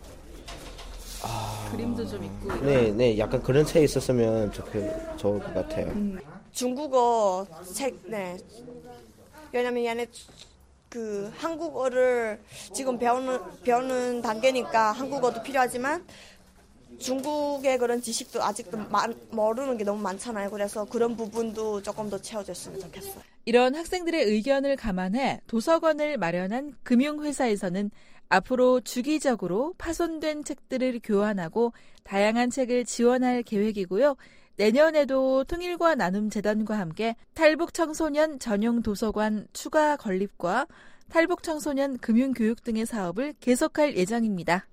아 그림도 좀 있고 네네 네, 약간 그런 책 있었으면 좋을 좋을 것 같아요. 음, 중국어 책 네 왜냐면 얘네 그 한국어를 지금 배우는 배우는 단계니까 한국어도 필요하지만. 중국의 그런 지식도 아직도 많, 모르는 게 너무 많잖아요. 그래서 그런 부분도 조금 더 채워줬으면 좋겠어요. 이런 학생들의 의견을 감안해 도서관을 마련한 금융회사에서는 앞으로 주기적으로 파손된 책들을 교환하고 다양한 책을 지원할 계획이고요. 내년에도 통일과 나눔 재단과 함께 탈북 청소년 전용 도서관 추가 건립과 탈북 청소년 금융교육 등의 사업을 계속할 예정입니다.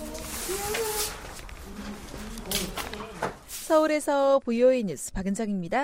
서울에서 브이오에이 뉴스 박은정입니다.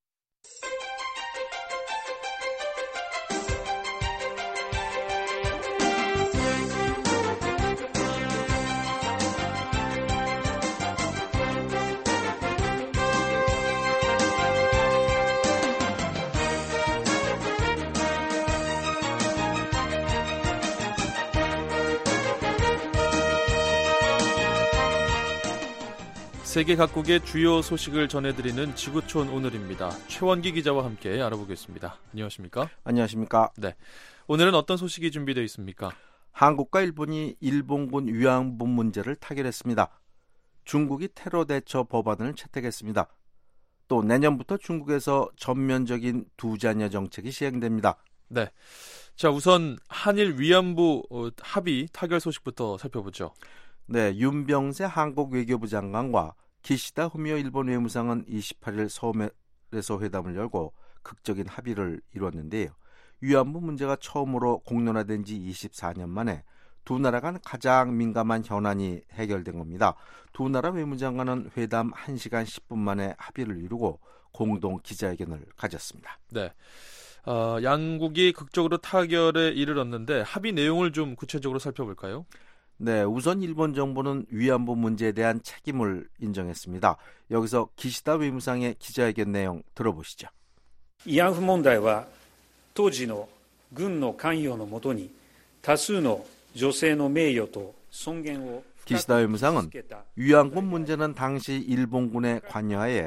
세계 각국의 주요 소식을 전해드리는 지구촌 오늘입니다. 최원기 기자와 함께 알아보겠습니다. 안녕하십니까? 안녕하십니까? 네. 오늘은 어떤 소식이 준비되어 있습니까? 한국과 일본이 일본군 위안부 문제를 타결했습니다. 중국이 테러 대처 법안을 채택했습니다. 또 내년부터 중국에서 전면적인 두 자녀 정책이 시행됩니다. 네. 자, 우선 한일 위안부 합의 타결 소식부터 살펴보죠. 네, 윤병세 한국 외교부 장관과 기시다 후미오 일본 외무상은 이십팔일 서울에서 회담을 열고 극적인 합의를 이뤘는데요. 위안부 문제가 처음으로 공론화된 지 이십사 년 만에 두 나라 간 가장 민감한 현안이 해결된 겁니다. 두 나라 외무장관은 회담 한 시간 십 분 만에 합의를 이루고 공동 기자회견을 가졌습니다. 네. 어, 양국이 극적으로 타결에 이르렀는데 합의 내용을 좀 구체적으로 살펴볼까요? 네, 우선 일본 정부는 위안부 문제에 대한 책임을 인정했습니다. 여기서 기시다 외무상의 기자회견 내용 들어보시죠. 위안부 문제는 당시 군의 관여의下に多数の女性の名誉と尊厳を 기시다 외무상은 위안부 문제는 당시 일본군의 관여하에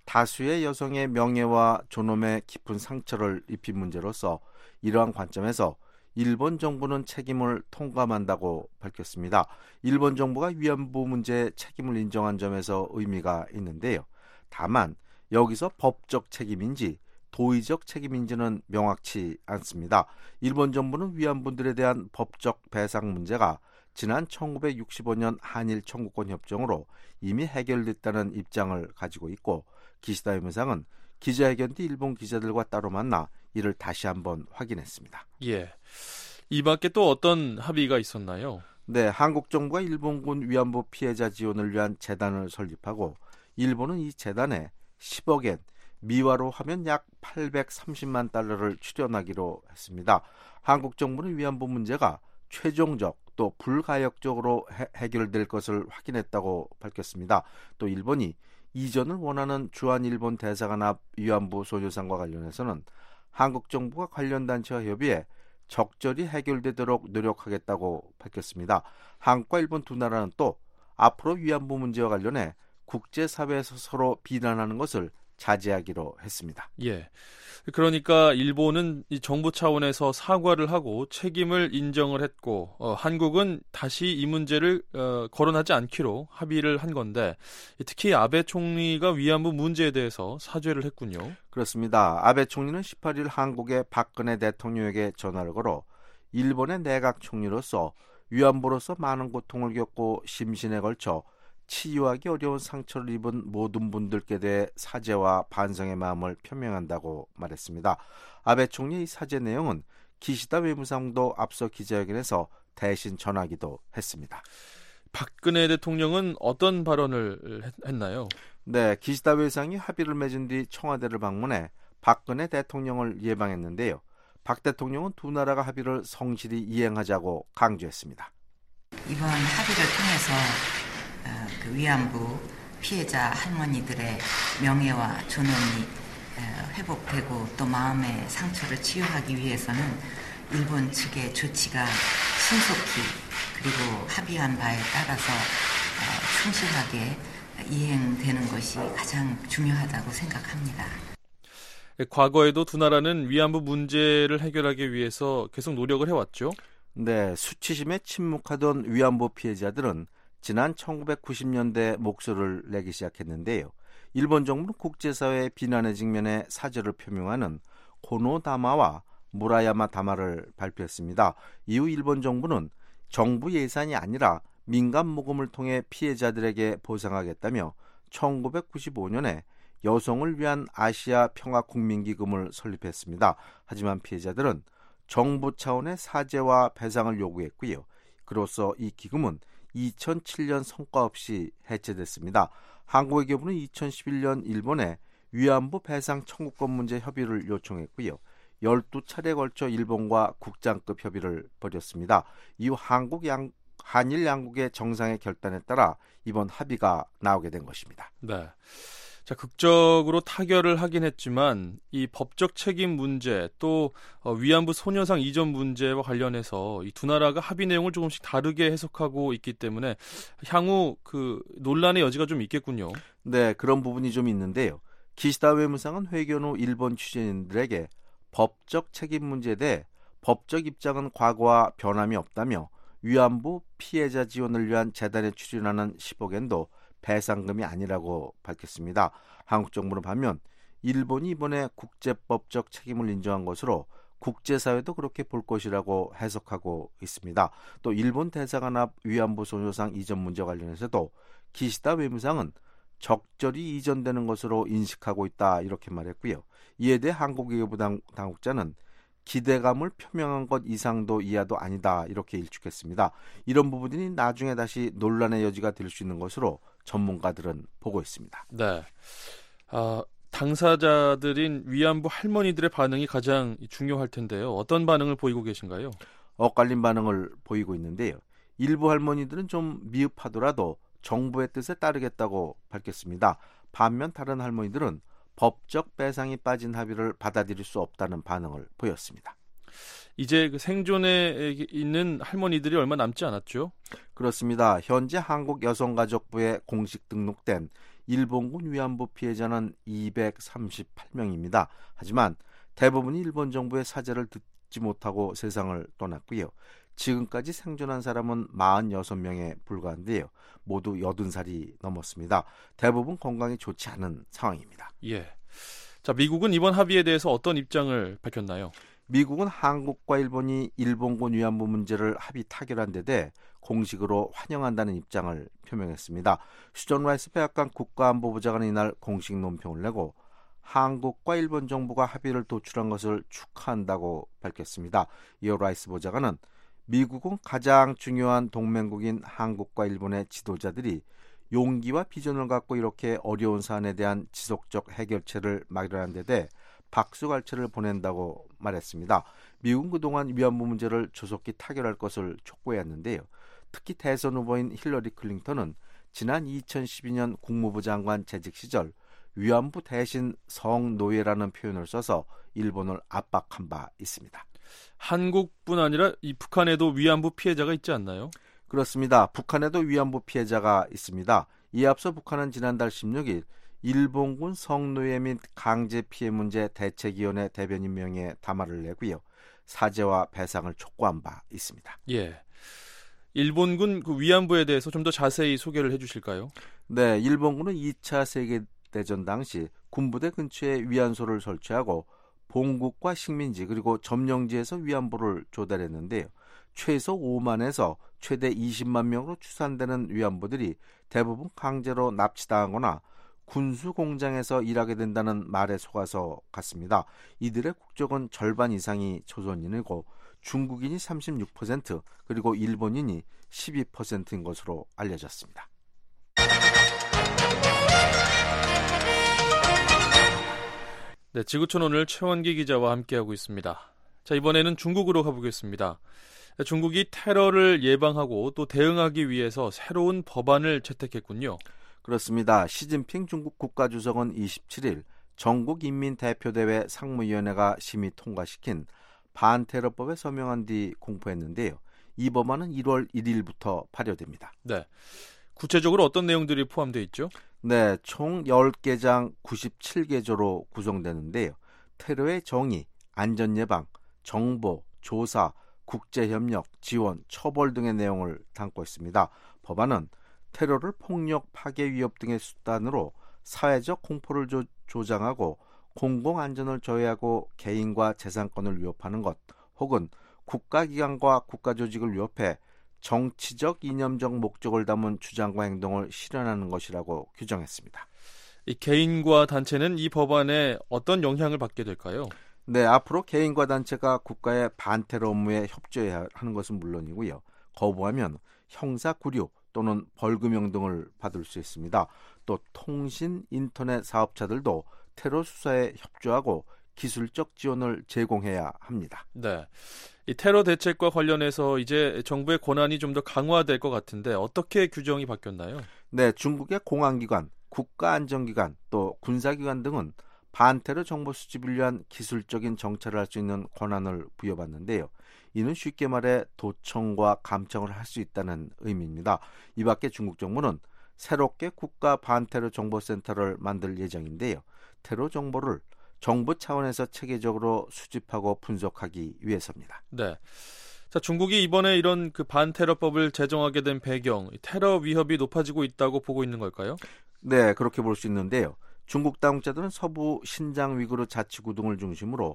다수의 여성의 명예와 존엄에 깊은 상처를 입힌 문제로서 이러한 관점에서 일본 정부는 책임을 통감한다고 밝혔습니다. 일본 정부가 위안부 문제에 책임을 인정한 점에서 의미가 있는데요. 다만 여기서 법적 책임인지 도의적 책임인지는 명확치 않습니다. 일본 정부는 위안부들에 대한 법적 배상 문제가 지난 천구백육십오 년 한일 청구권 협정으로 이미 해결됐다는 입장을 가지고 있고, 기시다 외무상은 기자회견 뒤 일본 기자들과 따로 만나 이를 다시 한번 확인했습니다. 예. 이 밖에 또 어떤 합의가 있었나요? 네, 한국 정부가 일본군 위안부 피해자 지원을 위한 재단을 설립하고, 일본은 이 재단에 십억 엔, 미화로 하면 약 팔백삼십만 달러를 출연하기로 했습니다. 한국 정부는 위안부 문제가 최종적 또 불가역적으로 해, 해결될 것을 확인했다고 밝혔습니다. 또 일본이 이전을 원하는 주한일본 대사관 앞 위안부 소녀상과 관련해서는 한국 정부가 관련 단체와 협의해 적절히 해결되도록 노력하겠다고 밝혔습니다. 한국과 일본 두 나라는 또 앞으로 위안부 문제와 관련해 국제사회에서 서로 비난하는 것을 자제하기로 했습니다. 예. 그러니까 일본은 이 정부 차원에서 사과를 하고 책임을 인정을 했고, 어, 한국은 다시 이 문제를 어, 거론하지 않기로 합의를 한 건데, 특히 아베 총리가 위안부 문제에 대해서 사죄를 했군요. 그렇습니다. 아베 총리는 십팔 일 한국의 박근혜 대통령에게 전화를 걸어 일본의 내각 총리로서 위안부로서 많은 고통을 겪고 심신에 걸쳐 치유하기 어려운 상처를 입은 모든 분들께 대해 사죄와 반성의 마음을 표명한다고 말했습니다. 아베 총리의 사죄 내용은 기시다 외무상도 앞서 기자회견에서 대신 전하기도 했습니다. 박근혜 대통령은 어떤 발언을 했나요? 네, 기시다 외상이 합의를 맺은 뒤 청와대를 방문해 박근혜 대통령을 예방했는데요. 박 대통령은 두 나라가 합의를 성실히 이행하자고 강조했습니다. 이번 합의를 통해서 그 위안부 피해자 할머니들의 명예와 존엄이 회복되고 또 마음의 상처를 치유하기 위해서는 일본 측의 조치가 신속히 그리고 합의한 바에 따라서 충실하게 이행되는 것이 가장 중요하다고 생각합니다. 과거에도 두 나라는 위안부 문제를 해결하기 위해서 계속 노력을 해왔죠? 네, 수치심에 침묵하던 위안부 피해자들은 지난 천구백구십 년대 목소리를 내기 시작했는데요. 일본 정부는 국제사회의 비난의 직면에 사죄를 표명하는 고노다마와 무라야마 다마를 발표했습니다. 이후 일본 정부는 정부 예산이 아니라 민간 모금을 통해 피해자들에게 보상하겠다며 천구백구십오 년에 여성을 위한 아시아 평화국민기금을 설립했습니다. 하지만 피해자들은 정부 차원의 사죄와 배상을 요구했고요. 그로써 이 기금은 이천칠 년 성과 없이 해체됐습니다. 한국외교부는 이천십일 년 일본에 위안부 배상 청구권 문제 협의를 요청했고요. 열두 차례에 걸쳐 일본과 국장급 협의를 벌였습니다. 이후 한국 양, 한일 양국의 정상의 결단에 따라 이번 합의가 나오게 된 것입니다. 네. 자, 극적으로 타결을 하긴 했지만 이 법적 책임 문제 또 위안부 소녀상 이전 문제와 관련해서 이 두 나라가 합의 내용을 조금씩 다르게 해석하고 있기 때문에 향후 그 논란의 여지가 좀 있겠군요. 네, 그런 부분이 좀 있는데요. 기시다 외무상은 회견 후 일본 취재인들에게 법적 책임 문제에 대해 법적 입장은 과거와 변함이 없다며 위안부 피해자 지원을 위한 재단에 출연하는 십억 엔도 배상금이 아니라고 밝혔습니다. 한국 정부는 반면 일본이 이번에 국제법적 책임을 인정한 것으로 국제사회도 그렇게 볼 것이라고 해석하고 있습니다. 또 일본 대사관 앞 위안부 소녀상 이전 문제 관련해서도 기시다 외무상은 적절히 이전되는 것으로 인식하고 있다 이렇게 말했고요. 이에 대해 한국 외교부 당국자는 기대감을 표명한 것 이상도 이하도 아니다 이렇게 일축했습니다. 이런 부분이 나중에 다시 논란의 여지가 될 수 있는 것으로 전문가들은 보고 있습니다. 네, 아, 당사자들인 위안부 할머니들의 반응이 가장 중요할 텐데요. 어떤 반응을 보이고 계신가요? 엇갈린 반응을 보이고 있는데요. 일부 할머니들은 좀 미흡하더라도 정부의 뜻에 따르겠다고 밝혔습니다. 반면 다른 할머니들은 법적 배상이 빠진 합의를 받아들일 수 없다는 반응을 보였습니다. 이제 그 생존에 있는 할머니들이 얼마 남지 않았죠? 그렇습니다. 현재 한국 여성가족부에 공식 등록된 일본군 위안부 피해자는 이백삼십팔 명입니다. 하지만 대부분이 일본 정부의 사죄를 듣지 못하고 세상을 떠났고요. 지금까지 생존한 사람은 사십육 명에 불과한데요. 모두 여든 살이 넘었습니다. 대부분 건강이 좋지 않은 상황입니다. 예. 자, 미국은 이번 합의에 대해서 어떤 입장을 밝혔나요? 미국은 한국과 일본이 일본군 위안부 문제를 합의 타결한 데 대해 공식으로 환영한다는 입장을 표명했습니다. 슈전 라이스 백악관 국가안보부 장관은 이날 공식 논평을 내고 한국과 일본 정부가 합의를 도출한 것을 축하한다고 밝혔습니다. 이어 라이스 보좌관은 미국은 가장 중요한 동맹국인 한국과 일본의 지도자들이 용기와 비전을 갖고 이렇게 어려운 사안에 대한 지속적 해결책을 마련한 데 대해 박수갈채를 보낸다고 말했습니다. 미국은 그동안 위안부 문제를 조속히 타결할 것을 촉구했는데요. 특히 대선 후보인 힐러리 클린턴은 지난 이천십이 년 국무부 장관 재직 시절 위안부 대신 성노예라는 표현을 써서 일본을 압박한 바 있습니다. 한국뿐 아니라 이 북한에도 위안부 피해자가 있지 않나요? 그렇습니다. 북한에도 위안부 피해자가 있습니다. 이에 앞서 북한은 지난달 십육 일 일본군 성노예 및 강제 피해 문제 대책위원회 대변인 명의의 담화를 내고요. 사죄와 배상을 촉구한 바 있습니다. 예. 일본군 그 위안부에 대해서 좀 더 자세히 소개를 해주실까요? 네, 일본군은 이 차 세계대전 당시 군부대 근처에 위안소를 설치하고 본국과 식민지 그리고 점령지에서 위안부를 조달했는데요. 최소 오만에서 최대 이십만 명으로 추산되는 위안부들이 대부분 강제로 납치당하거나 군수 공장에서 일하게 된다는 말에 속아서 갔습니다. 이들의 국적은 절반 이상이 조선인이고 중국인이 삼십육 퍼센트 그리고 일본인이 십이 퍼센트인 것으로 알려졌습니다. 네, 지구촌 오늘 최원기 기자와 함께하고 있습니다. 자, 이번에는 중국으로 가보겠습니다. 중국이 테러를 예방하고 또 대응하기 위해서 새로운 법안을 채택했군요. 그렇습니다. 시진핑 중국 국가주석은 이십칠 일 전국인민대표대회 상무위원회가 심의 통과시킨 반테러법에 서명한 뒤 공포했는데요. 이 법안은 일월 일일부터 발효됩니다. 네, 구체적으로 어떤 내용들이 포함되어 있죠? 네, 총 십 개 장 구십칠 개 조로 구성되는데요. 테러의 정의, 안전예방, 정보, 조사, 국제협력, 지원, 처벌 등의 내용을 담고 있습니다. 법안은 테러를 폭력, 파괴, 위협 등의 수단으로 사회적 공포를 조, 조장하고 공공안전을 저해하고 개인과 재산권을 위협하는 것 혹은 국가기관과 국가조직을 위협해 정치적, 이념적 목적을 담은 주장과 행동을 실현하는 것이라고 규정했습니다. 이 개인과 단체는 이 법안에 어떤 영향을 받게 될까요? 네, 앞으로 개인과 단체가 국가의 반테러 업무에 협조해야 하는 것은 물론이고요. 거부하면 형사구류 또는 벌금형 등을 받을 수 있습니다. 또 통신, 인터넷 사업자들도 테러 수사에 협조하고 기술적 지원을 제공해야 합니다. 네, 이 테러 대책과 관련해서 이제 정부의 권한이 좀 더 강화될 것 같은데 어떻게 규정이 바뀌었나요? 네, 중국의 공안기관, 국가안전기관, 또 군사기관 등은 반테러 정보 수집을 위한 기술적인 정찰을 할 수 있는 권한을 부여받는데요. 이는 쉽게 말해 도청과 감청을 할 수 있다는 의미입니다. 이 밖에 중국 정부는 새롭게 국가 반테러 정보센터를 만들 예정인데요. 테러 정보를 정부 차원에서 체계적으로 수집하고 분석하기 위해서입니다. 네. 자, 중국이 이번에 이런 그 반테러법을 제정하게 된 배경, 테러 위협이 높아지고 있다고 보고 있는 걸까요? 네, 그렇게 볼 수 있는데요. 중국 당국자들은 서부 신장 위구르 자치구 등을 중심으로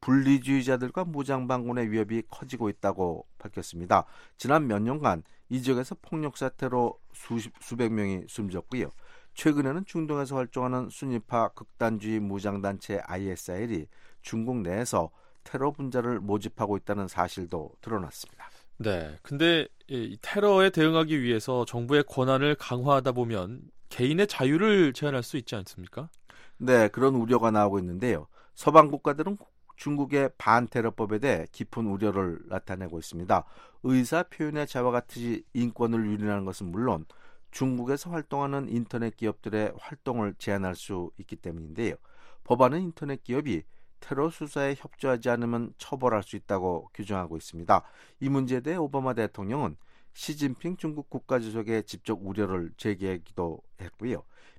분리주의자들과 무장반군의 위협이 커지고 있다고 밝혔습니다. 지난 몇 년간 이 지역에서 폭력 사태로 수십, 수백 명이 숨졌고요. 최근에는 중동에서 활동하는 순위파 극단주의 무장단체 아이에스아이엘이 중국 내에서 테러 분자를 모집하고 있다는 사실도 드러났습니다. 네, 근데 이 테러에 대응하기 위해서 정부의 권한을 강화하다 보면 개인의 자유를 제한할 수 있지 않습니까? 네, 그런 우려가 나오고 있는데요. 서방 국가들은 중국의 반테러법에 대해 깊은 우려를 나타내고 있습니다. 의사 표현의 자유와 같이 인권을 유린하는 것은 물론 중국에서 활동하는 인터넷 기업들의 활동을 제한할 수 있기 때문인데요. 법안은 인터넷 기업이 테러 수사에 협조하지 않으면 처벌할 수 있다고 규정하고 있습니다. 이 문제에 대해 오바마 대통령은 시진핑 중국 국가주석에 직접 우려를 제기하기도 했고요.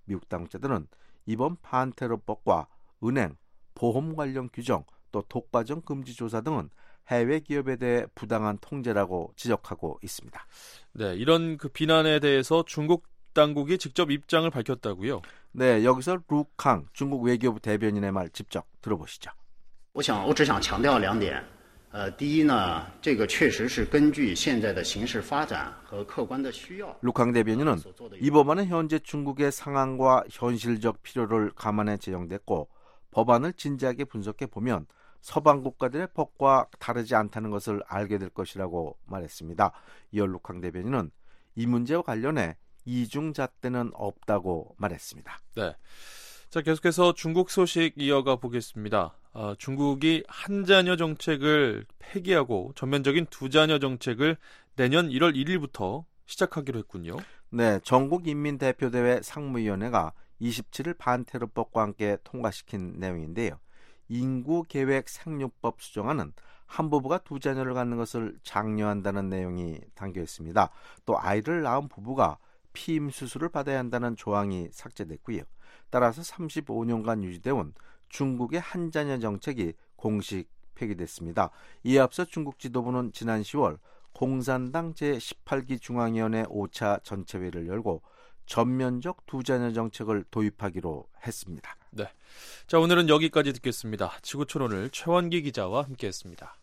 미국 당국자들은 이번 반테러법과 은행, 보험 관련 규정, 또 독과점 금지 조사 등은 해외 기업에 대해 부당한 통제라고 지적하고 있습니다. 네, 이런 그 비난에 대해서 중국 당국이 직접 입장을 밝혔다고요? 네, 여기서 루캉 중국 외교부 대변인의 말 직접 들어보시죠. 我想我只想强调两点。呃，第一呢，这个确实是根据现在的形势发展和客观的需要。 루캉 대변인은 이 법안은 현재 중국의 상황과 현실적 필요를 감안해 제정됐고 법안을 진지하게 분석해 보면 서방 국가들의 법과 다르지 않다는 것을 알게 될 것이라고 말했습니다. 이어 루캉 대변인은 이 문제와 관련해 이중잣대는 없다고 말했습니다. 네. 자, 계속해서 중국 소식 이어가 보겠습니다. 아, 중국이 한 자녀 정책을 폐기하고 전면적인 두 자녀 정책을 내년 일월 일일부터 시작하기로 했군요. 네, 전국인민대표대회 상무위원회가 이십칠일 반테러법과 함께 통과시킨 내용인데요. 인구계획 생육법 수정안은 한 부부가 두 자녀를 갖는 것을 장려한다는 내용이 담겨 있습니다. 또 아이를 낳은 부부가 피임 수술을 받아야 한다는 조항이 삭제됐고요. 따라서 삼십오 년간 유지되온 중국의 한자녀 정책이 공식 폐기됐습니다. 이에 앞서 중국 지도부는 지난 시월 공산당 제십팔 기 중앙위원회 오 차 전체회의를 열고 전면적 두자녀 정책을 도입하기로 했습니다. 네, 자 오늘은 여기까지 듣겠습니다. 지구촌오늘 최원기 기자와 함께했습니다.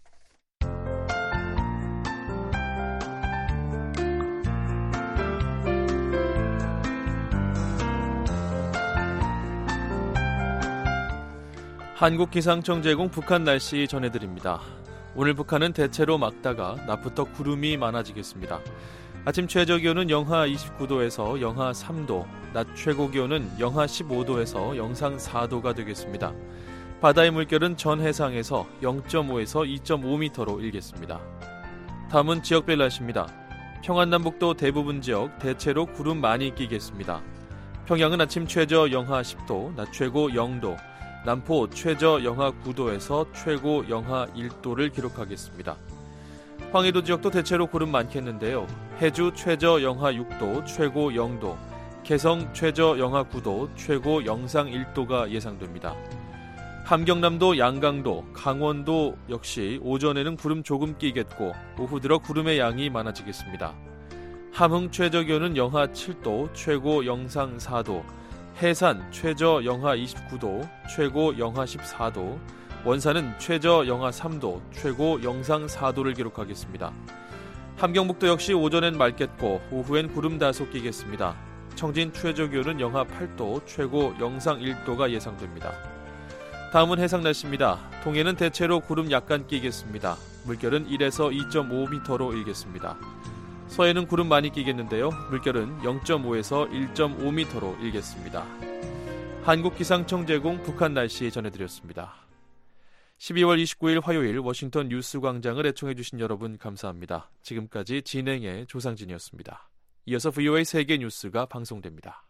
한국기상청 제공 북한 날씨 전해드립니다. 오늘 북한은 대체로 맑다가 낮부터 구름이 많아지겠습니다. 아침 최저기온은 영하 이십구 도에서 영하 삼 도, 낮 최고기온은 영하 십오 도에서 영상 사 도가 되겠습니다. 바다의 물결은 전 해상에서 영 점 오에서 이 점 오 미터로 일겠습니다. 다음은 지역별 날씨입니다. 평안남북도 대부분 지역 대체로 구름 많이 끼겠습니다. 평양은 아침 최저 영하 십 도, 낮 최고 영 도, 남포 최저 영하 구 도에서 최고 영하 일 도를 기록하겠습니다. 황해도 지역도 대체로 구름 많겠는데요. 해주 최저 영하 육 도, 최고 영 도, 개성 최저 영하 구 도, 최고 영상 일 도가 예상됩니다. 함경남도, 양강도, 강원도 역시 오전에는 구름 조금 끼겠고 오후 들어 구름의 양이 많아지겠습니다. 함흥 최저 기온은 영하 칠 도, 최고 영상 사 도, 해산 최저 영하 이십구 도, 최고 영하 십사 도, 원산은 최저 영하 삼 도, 최고 영상 사 도를 기록하겠습니다. 함경북도 역시 오전엔 맑겠고 오후엔 구름 다소 끼겠습니다. 청진 최저 기온은 영하 팔 도, 최고 영상 일 도가 예상됩니다. 다음은 해상 날씨입니다. 동해는 대체로 구름 약간 끼겠습니다. 물결은 일에서 이 점 오 미터로 일겠습니다. 서해는 구름 많이 끼겠는데요. 물결은 영 점 오에서 일 점 오 미터로 일겠습니다. 한국기상청 제공 북한 날씨 전해드렸습니다. 십이월 이십구일 화요일 워싱턴 뉴스광장을 애청해주신 여러분 감사합니다. 지금까지 진행의 조상진이었습니다. 이어서 브이오에이 세계 뉴스가 방송됩니다.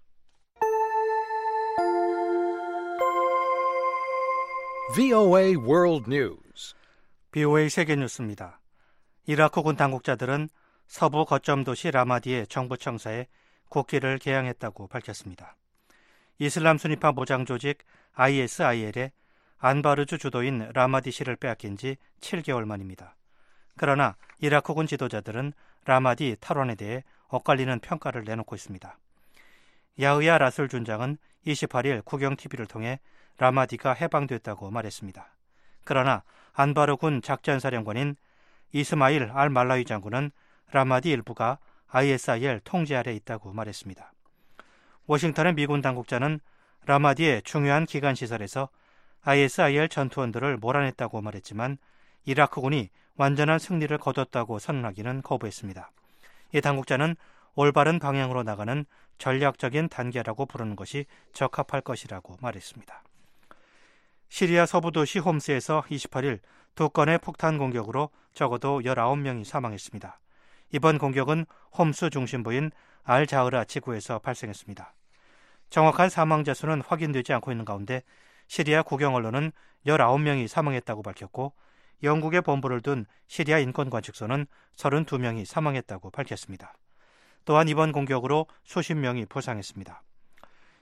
브이오에이 World News. 브이오에이 세계 뉴스입니다. 이라크군 당국자들은 서부 거점 도시 라마디의 정부 청사에 국기를 개양했다고 밝혔습니다. 이슬람 순위파 모장 조직 아이에스아이엘의 안바르주 주도인 라마디시를 빼앗긴 지 칠 개월 만입니다. 그러나 이라크군 지도자들은 라마디 탈환에 대해 엇갈리는 평가를 내놓고 있습니다. 야흐야 라술 준장은 이십팔일 국영티비를 통해 라마디가 해방됐다고 말했습니다. 그러나 안바르군 작전사령관인 이스마일 알 말라위 장군은 라마디 일부가 아이에스아이엘 통제 아래 있다고 말했습니다. 워싱턴의 미군 당국자는 라마디의 중요한 기관시설에서 아이에스아이엘 전투원들을 몰아냈다고 말했지만 이라크군이 완전한 승리를 거뒀다고 선언하기는 거부했습니다. 이 당국자는 올바른 방향으로 나가는 전략적인 단계라고 부르는 것이 적합할 것이라고 말했습니다. 시리아 서부 도시 홈스에서 이십팔일 두 건의 폭탄 공격으로 적어도 열아홉 명이 사망했습니다. 이번 공격은 홈스 중심부인 알자흐라 지구에서 발생했습니다. 정확한 사망자 수는 확인되지 않고 있는 가운데 시리아 국영 언론은 열아홉 명이 사망했다고 밝혔고 영국의 본부를 둔 시리아 인권관측소는 서른두 명이 사망했다고 밝혔습니다. 또한 이번 공격으로 수십 명이 부상했습니다.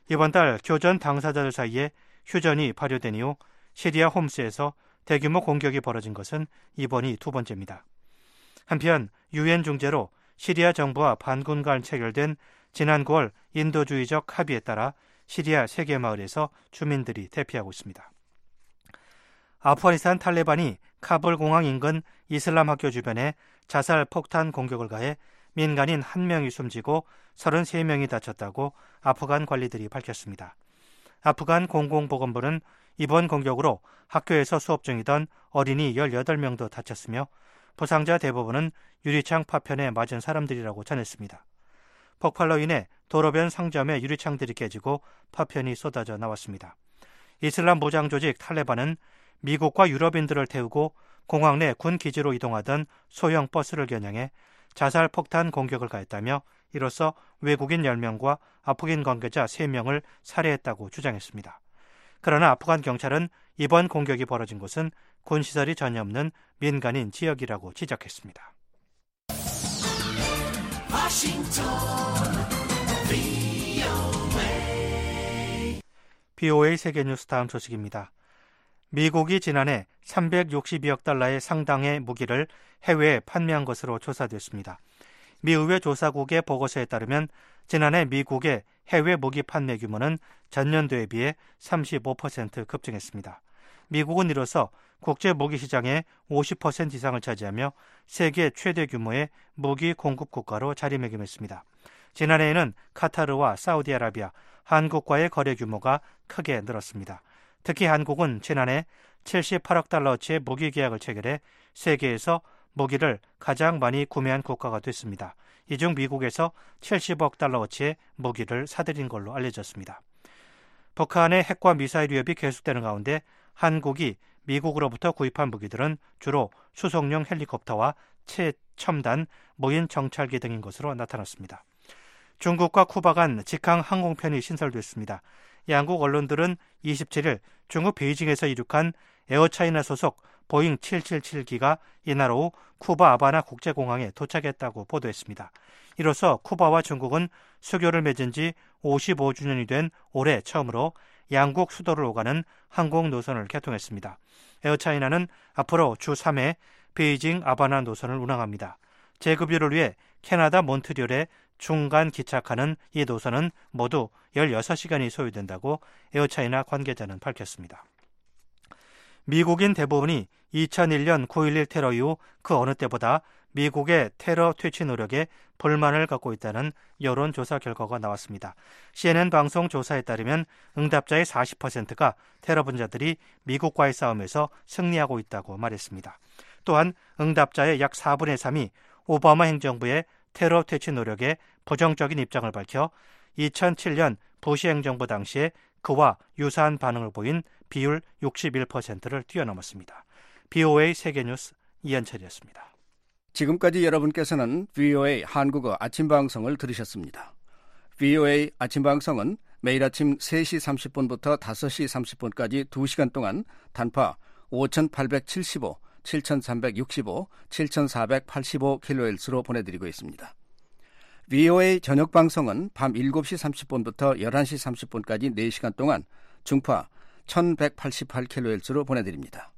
이번 달 교전 당사자들 사이에 휴전이 발효된 이후 시리아 홈스에서 대규모 공격이 벌어진 것은 이번이 두 번째입니다. 한편 유엔 중재로 시리아 정부와 반군 간 체결된 지난 구월 인도주의적 합의에 따라 시리아 세 개 마을에서 주민들이 대피하고 있습니다. 아프가니스탄 탈레반이 카불 공항 인근 이슬람 학교 주변에 자살 폭탄 공격을 가해 민간인 한 명이 숨지고 서른세 명이 다쳤다고 아프간 관리들이 밝혔습니다. 아프간 공공보건부는 이번 공격으로 학교에서 수업 중이던 어린이 열여덟 명도 다쳤으며 부상자 대부분은 유리창 파편에 맞은 사람들이라고 전했습니다. 폭발로 인해 도로변 상점의 유리창들이 깨지고 파편이 쏟아져 나왔습니다. 이슬람 무장 조직 탈레반은 미국과 유럽인들을 태우고 공항 내 군 기지로 이동하던 소형 버스를 겨냥해 자살 폭탄 공격을 가했다며 이로써 외국인 열 명과 아프간 관계자 세 명을 살해했다고 주장했습니다. 그러나 아프간 경찰은 이번 공격이 벌어진 곳은 군시설이 전혀 없는 민간인 지역이라고 지적했습니다. 비오에이 세계뉴스 다음 소식입니다. 미국이 지난해 삼백육십이억 달러의 상당의 무기를 해외에 판매한 것으로 조사됐습니다. 미 의회 조사국의 보고서에 따르면 지난해 미국의 해외 무기 판매 규모는 전년도에 비해 삼십오 퍼센트 급증했습니다. 미국은 이로써 국제 무기 시장의 오십 퍼센트 이상을 차지하며 세계 최대 규모의 무기 공급 국가로 자리매김했습니다. 지난해에는 카타르와 사우디아라비아, 한국과의 거래 규모가 크게 늘었습니다. 특히 한국은 지난해 칠십팔억 달러어치의 무기 계약을 체결해 세계에서 무기를 가장 많이 구매한 국가가 됐습니다. 이 중 미국에서 칠십억 달러어치의 무기를 사들인 걸로 알려졌습니다. 북한의 핵과 미사일 위협이 계속되는 가운데 한국이 미국으로부터 구입한 무기들은 주로 수송용 헬리콥터와 최첨단 무인 정찰기 등인 것으로 나타났습니다. 중국과 쿠바 간 직항 항공편이 신설됐습니다. 양국 언론들은 이십칠일 중국 베이징에서 이륙한 에어차이나 소속 보잉 칠칠칠기가 이날 오후 쿠바 아바나 국제공항에 도착했다고 보도했습니다. 이로써 쿠바와 중국은 수교를 맺은 지 오십오 주년이 된 올해 처음으로 양국 수도를 오가는 항공 노선을 개통했습니다. 에어차이나는 앞으로 주 삼 회 베이징 아바나 노선을 운항합니다. 재급유를 위해 캐나다 몬트리올에 중간 기착하는 이 노선은 모두 열여섯 시간이 소요된다고 에어차이나 관계자는 밝혔습니다. 미국인 대부분이 이천일년 구일일 테러 이후 그 어느 때보다 미국의 테러 퇴치 노력에 불만을 갖고 있다는 여론조사 결과가 나왔습니다. 씨엔엔 방송 조사에 따르면 응답자의 사십 퍼센트가 테러 분자들이 미국과의 싸움에서 승리하고 있다고 말했습니다. 또한 응답자의 약 사분의 삼이 오바마 행정부의 테러 퇴치 노력에 부정적인 입장을 밝혀 이천칠년 부시 행정부 당시에 그와 유사한 반응을 보인 비율 육십일 퍼센트를 뛰어넘었습니다. 비오에이 세계뉴스 이현철이었습니다. 지금까지 여러분께서는 비오에이 한국어 아침방송을 들으셨습니다. 비오에이 아침방송은 매일 아침 세 시 삼십 분부터 다섯 시 삼십 분까지 두 시간 동안 단파 오천팔백칠십오, 칠천삼백육십오, 칠천사백팔십오 킬로헤르츠로 보내드리고 있습니다. 비오에이 저녁방송은 밤 일곱 시 삼십 분부터 열한 시 삼십 분까지 네 시간 동안 중파 천백팔십팔 킬로헤르츠로 보내드립니다.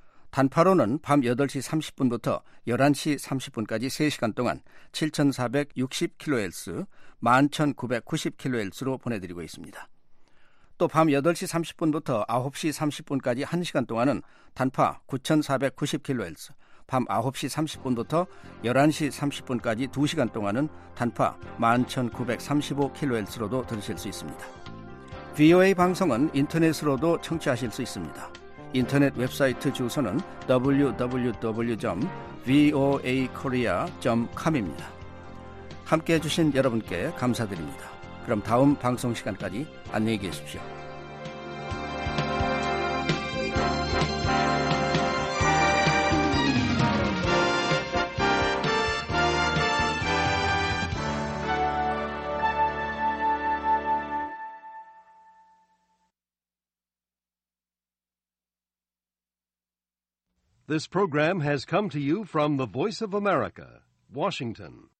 단파로는 밤 여덟 시 삼십 분부터 열한 시 삼십 분까지 세 시간 동안 칠천사백육십 킬로헤르츠, 만 천구백구십 킬로헤르츠로 보내드리고 있습니다. 또 밤 여덟 시 삼십 분부터 아홉 시 삼십 분까지 한 시간 동안은 단파 구천사백구십 킬로헤르츠, 밤 아홉 시 삼십 분부터 열한 시 삼십 분까지 두 시간 동안은 단파 만 천구백삼십오 킬로헤르츠로도 들으실 수 있습니다. 비오에이 방송은 인터넷으로도 청취하실 수 있습니다. 인터넷 웹사이트 주소는 더블유 더블유 더블유 점 비오에이 코리아 점 컴입니다. 함께해 주신 여러분께 감사드립니다. 그럼 다음 방송 시간까지 안녕히 계십시오. This program has come to you from the Voice of America, Washington.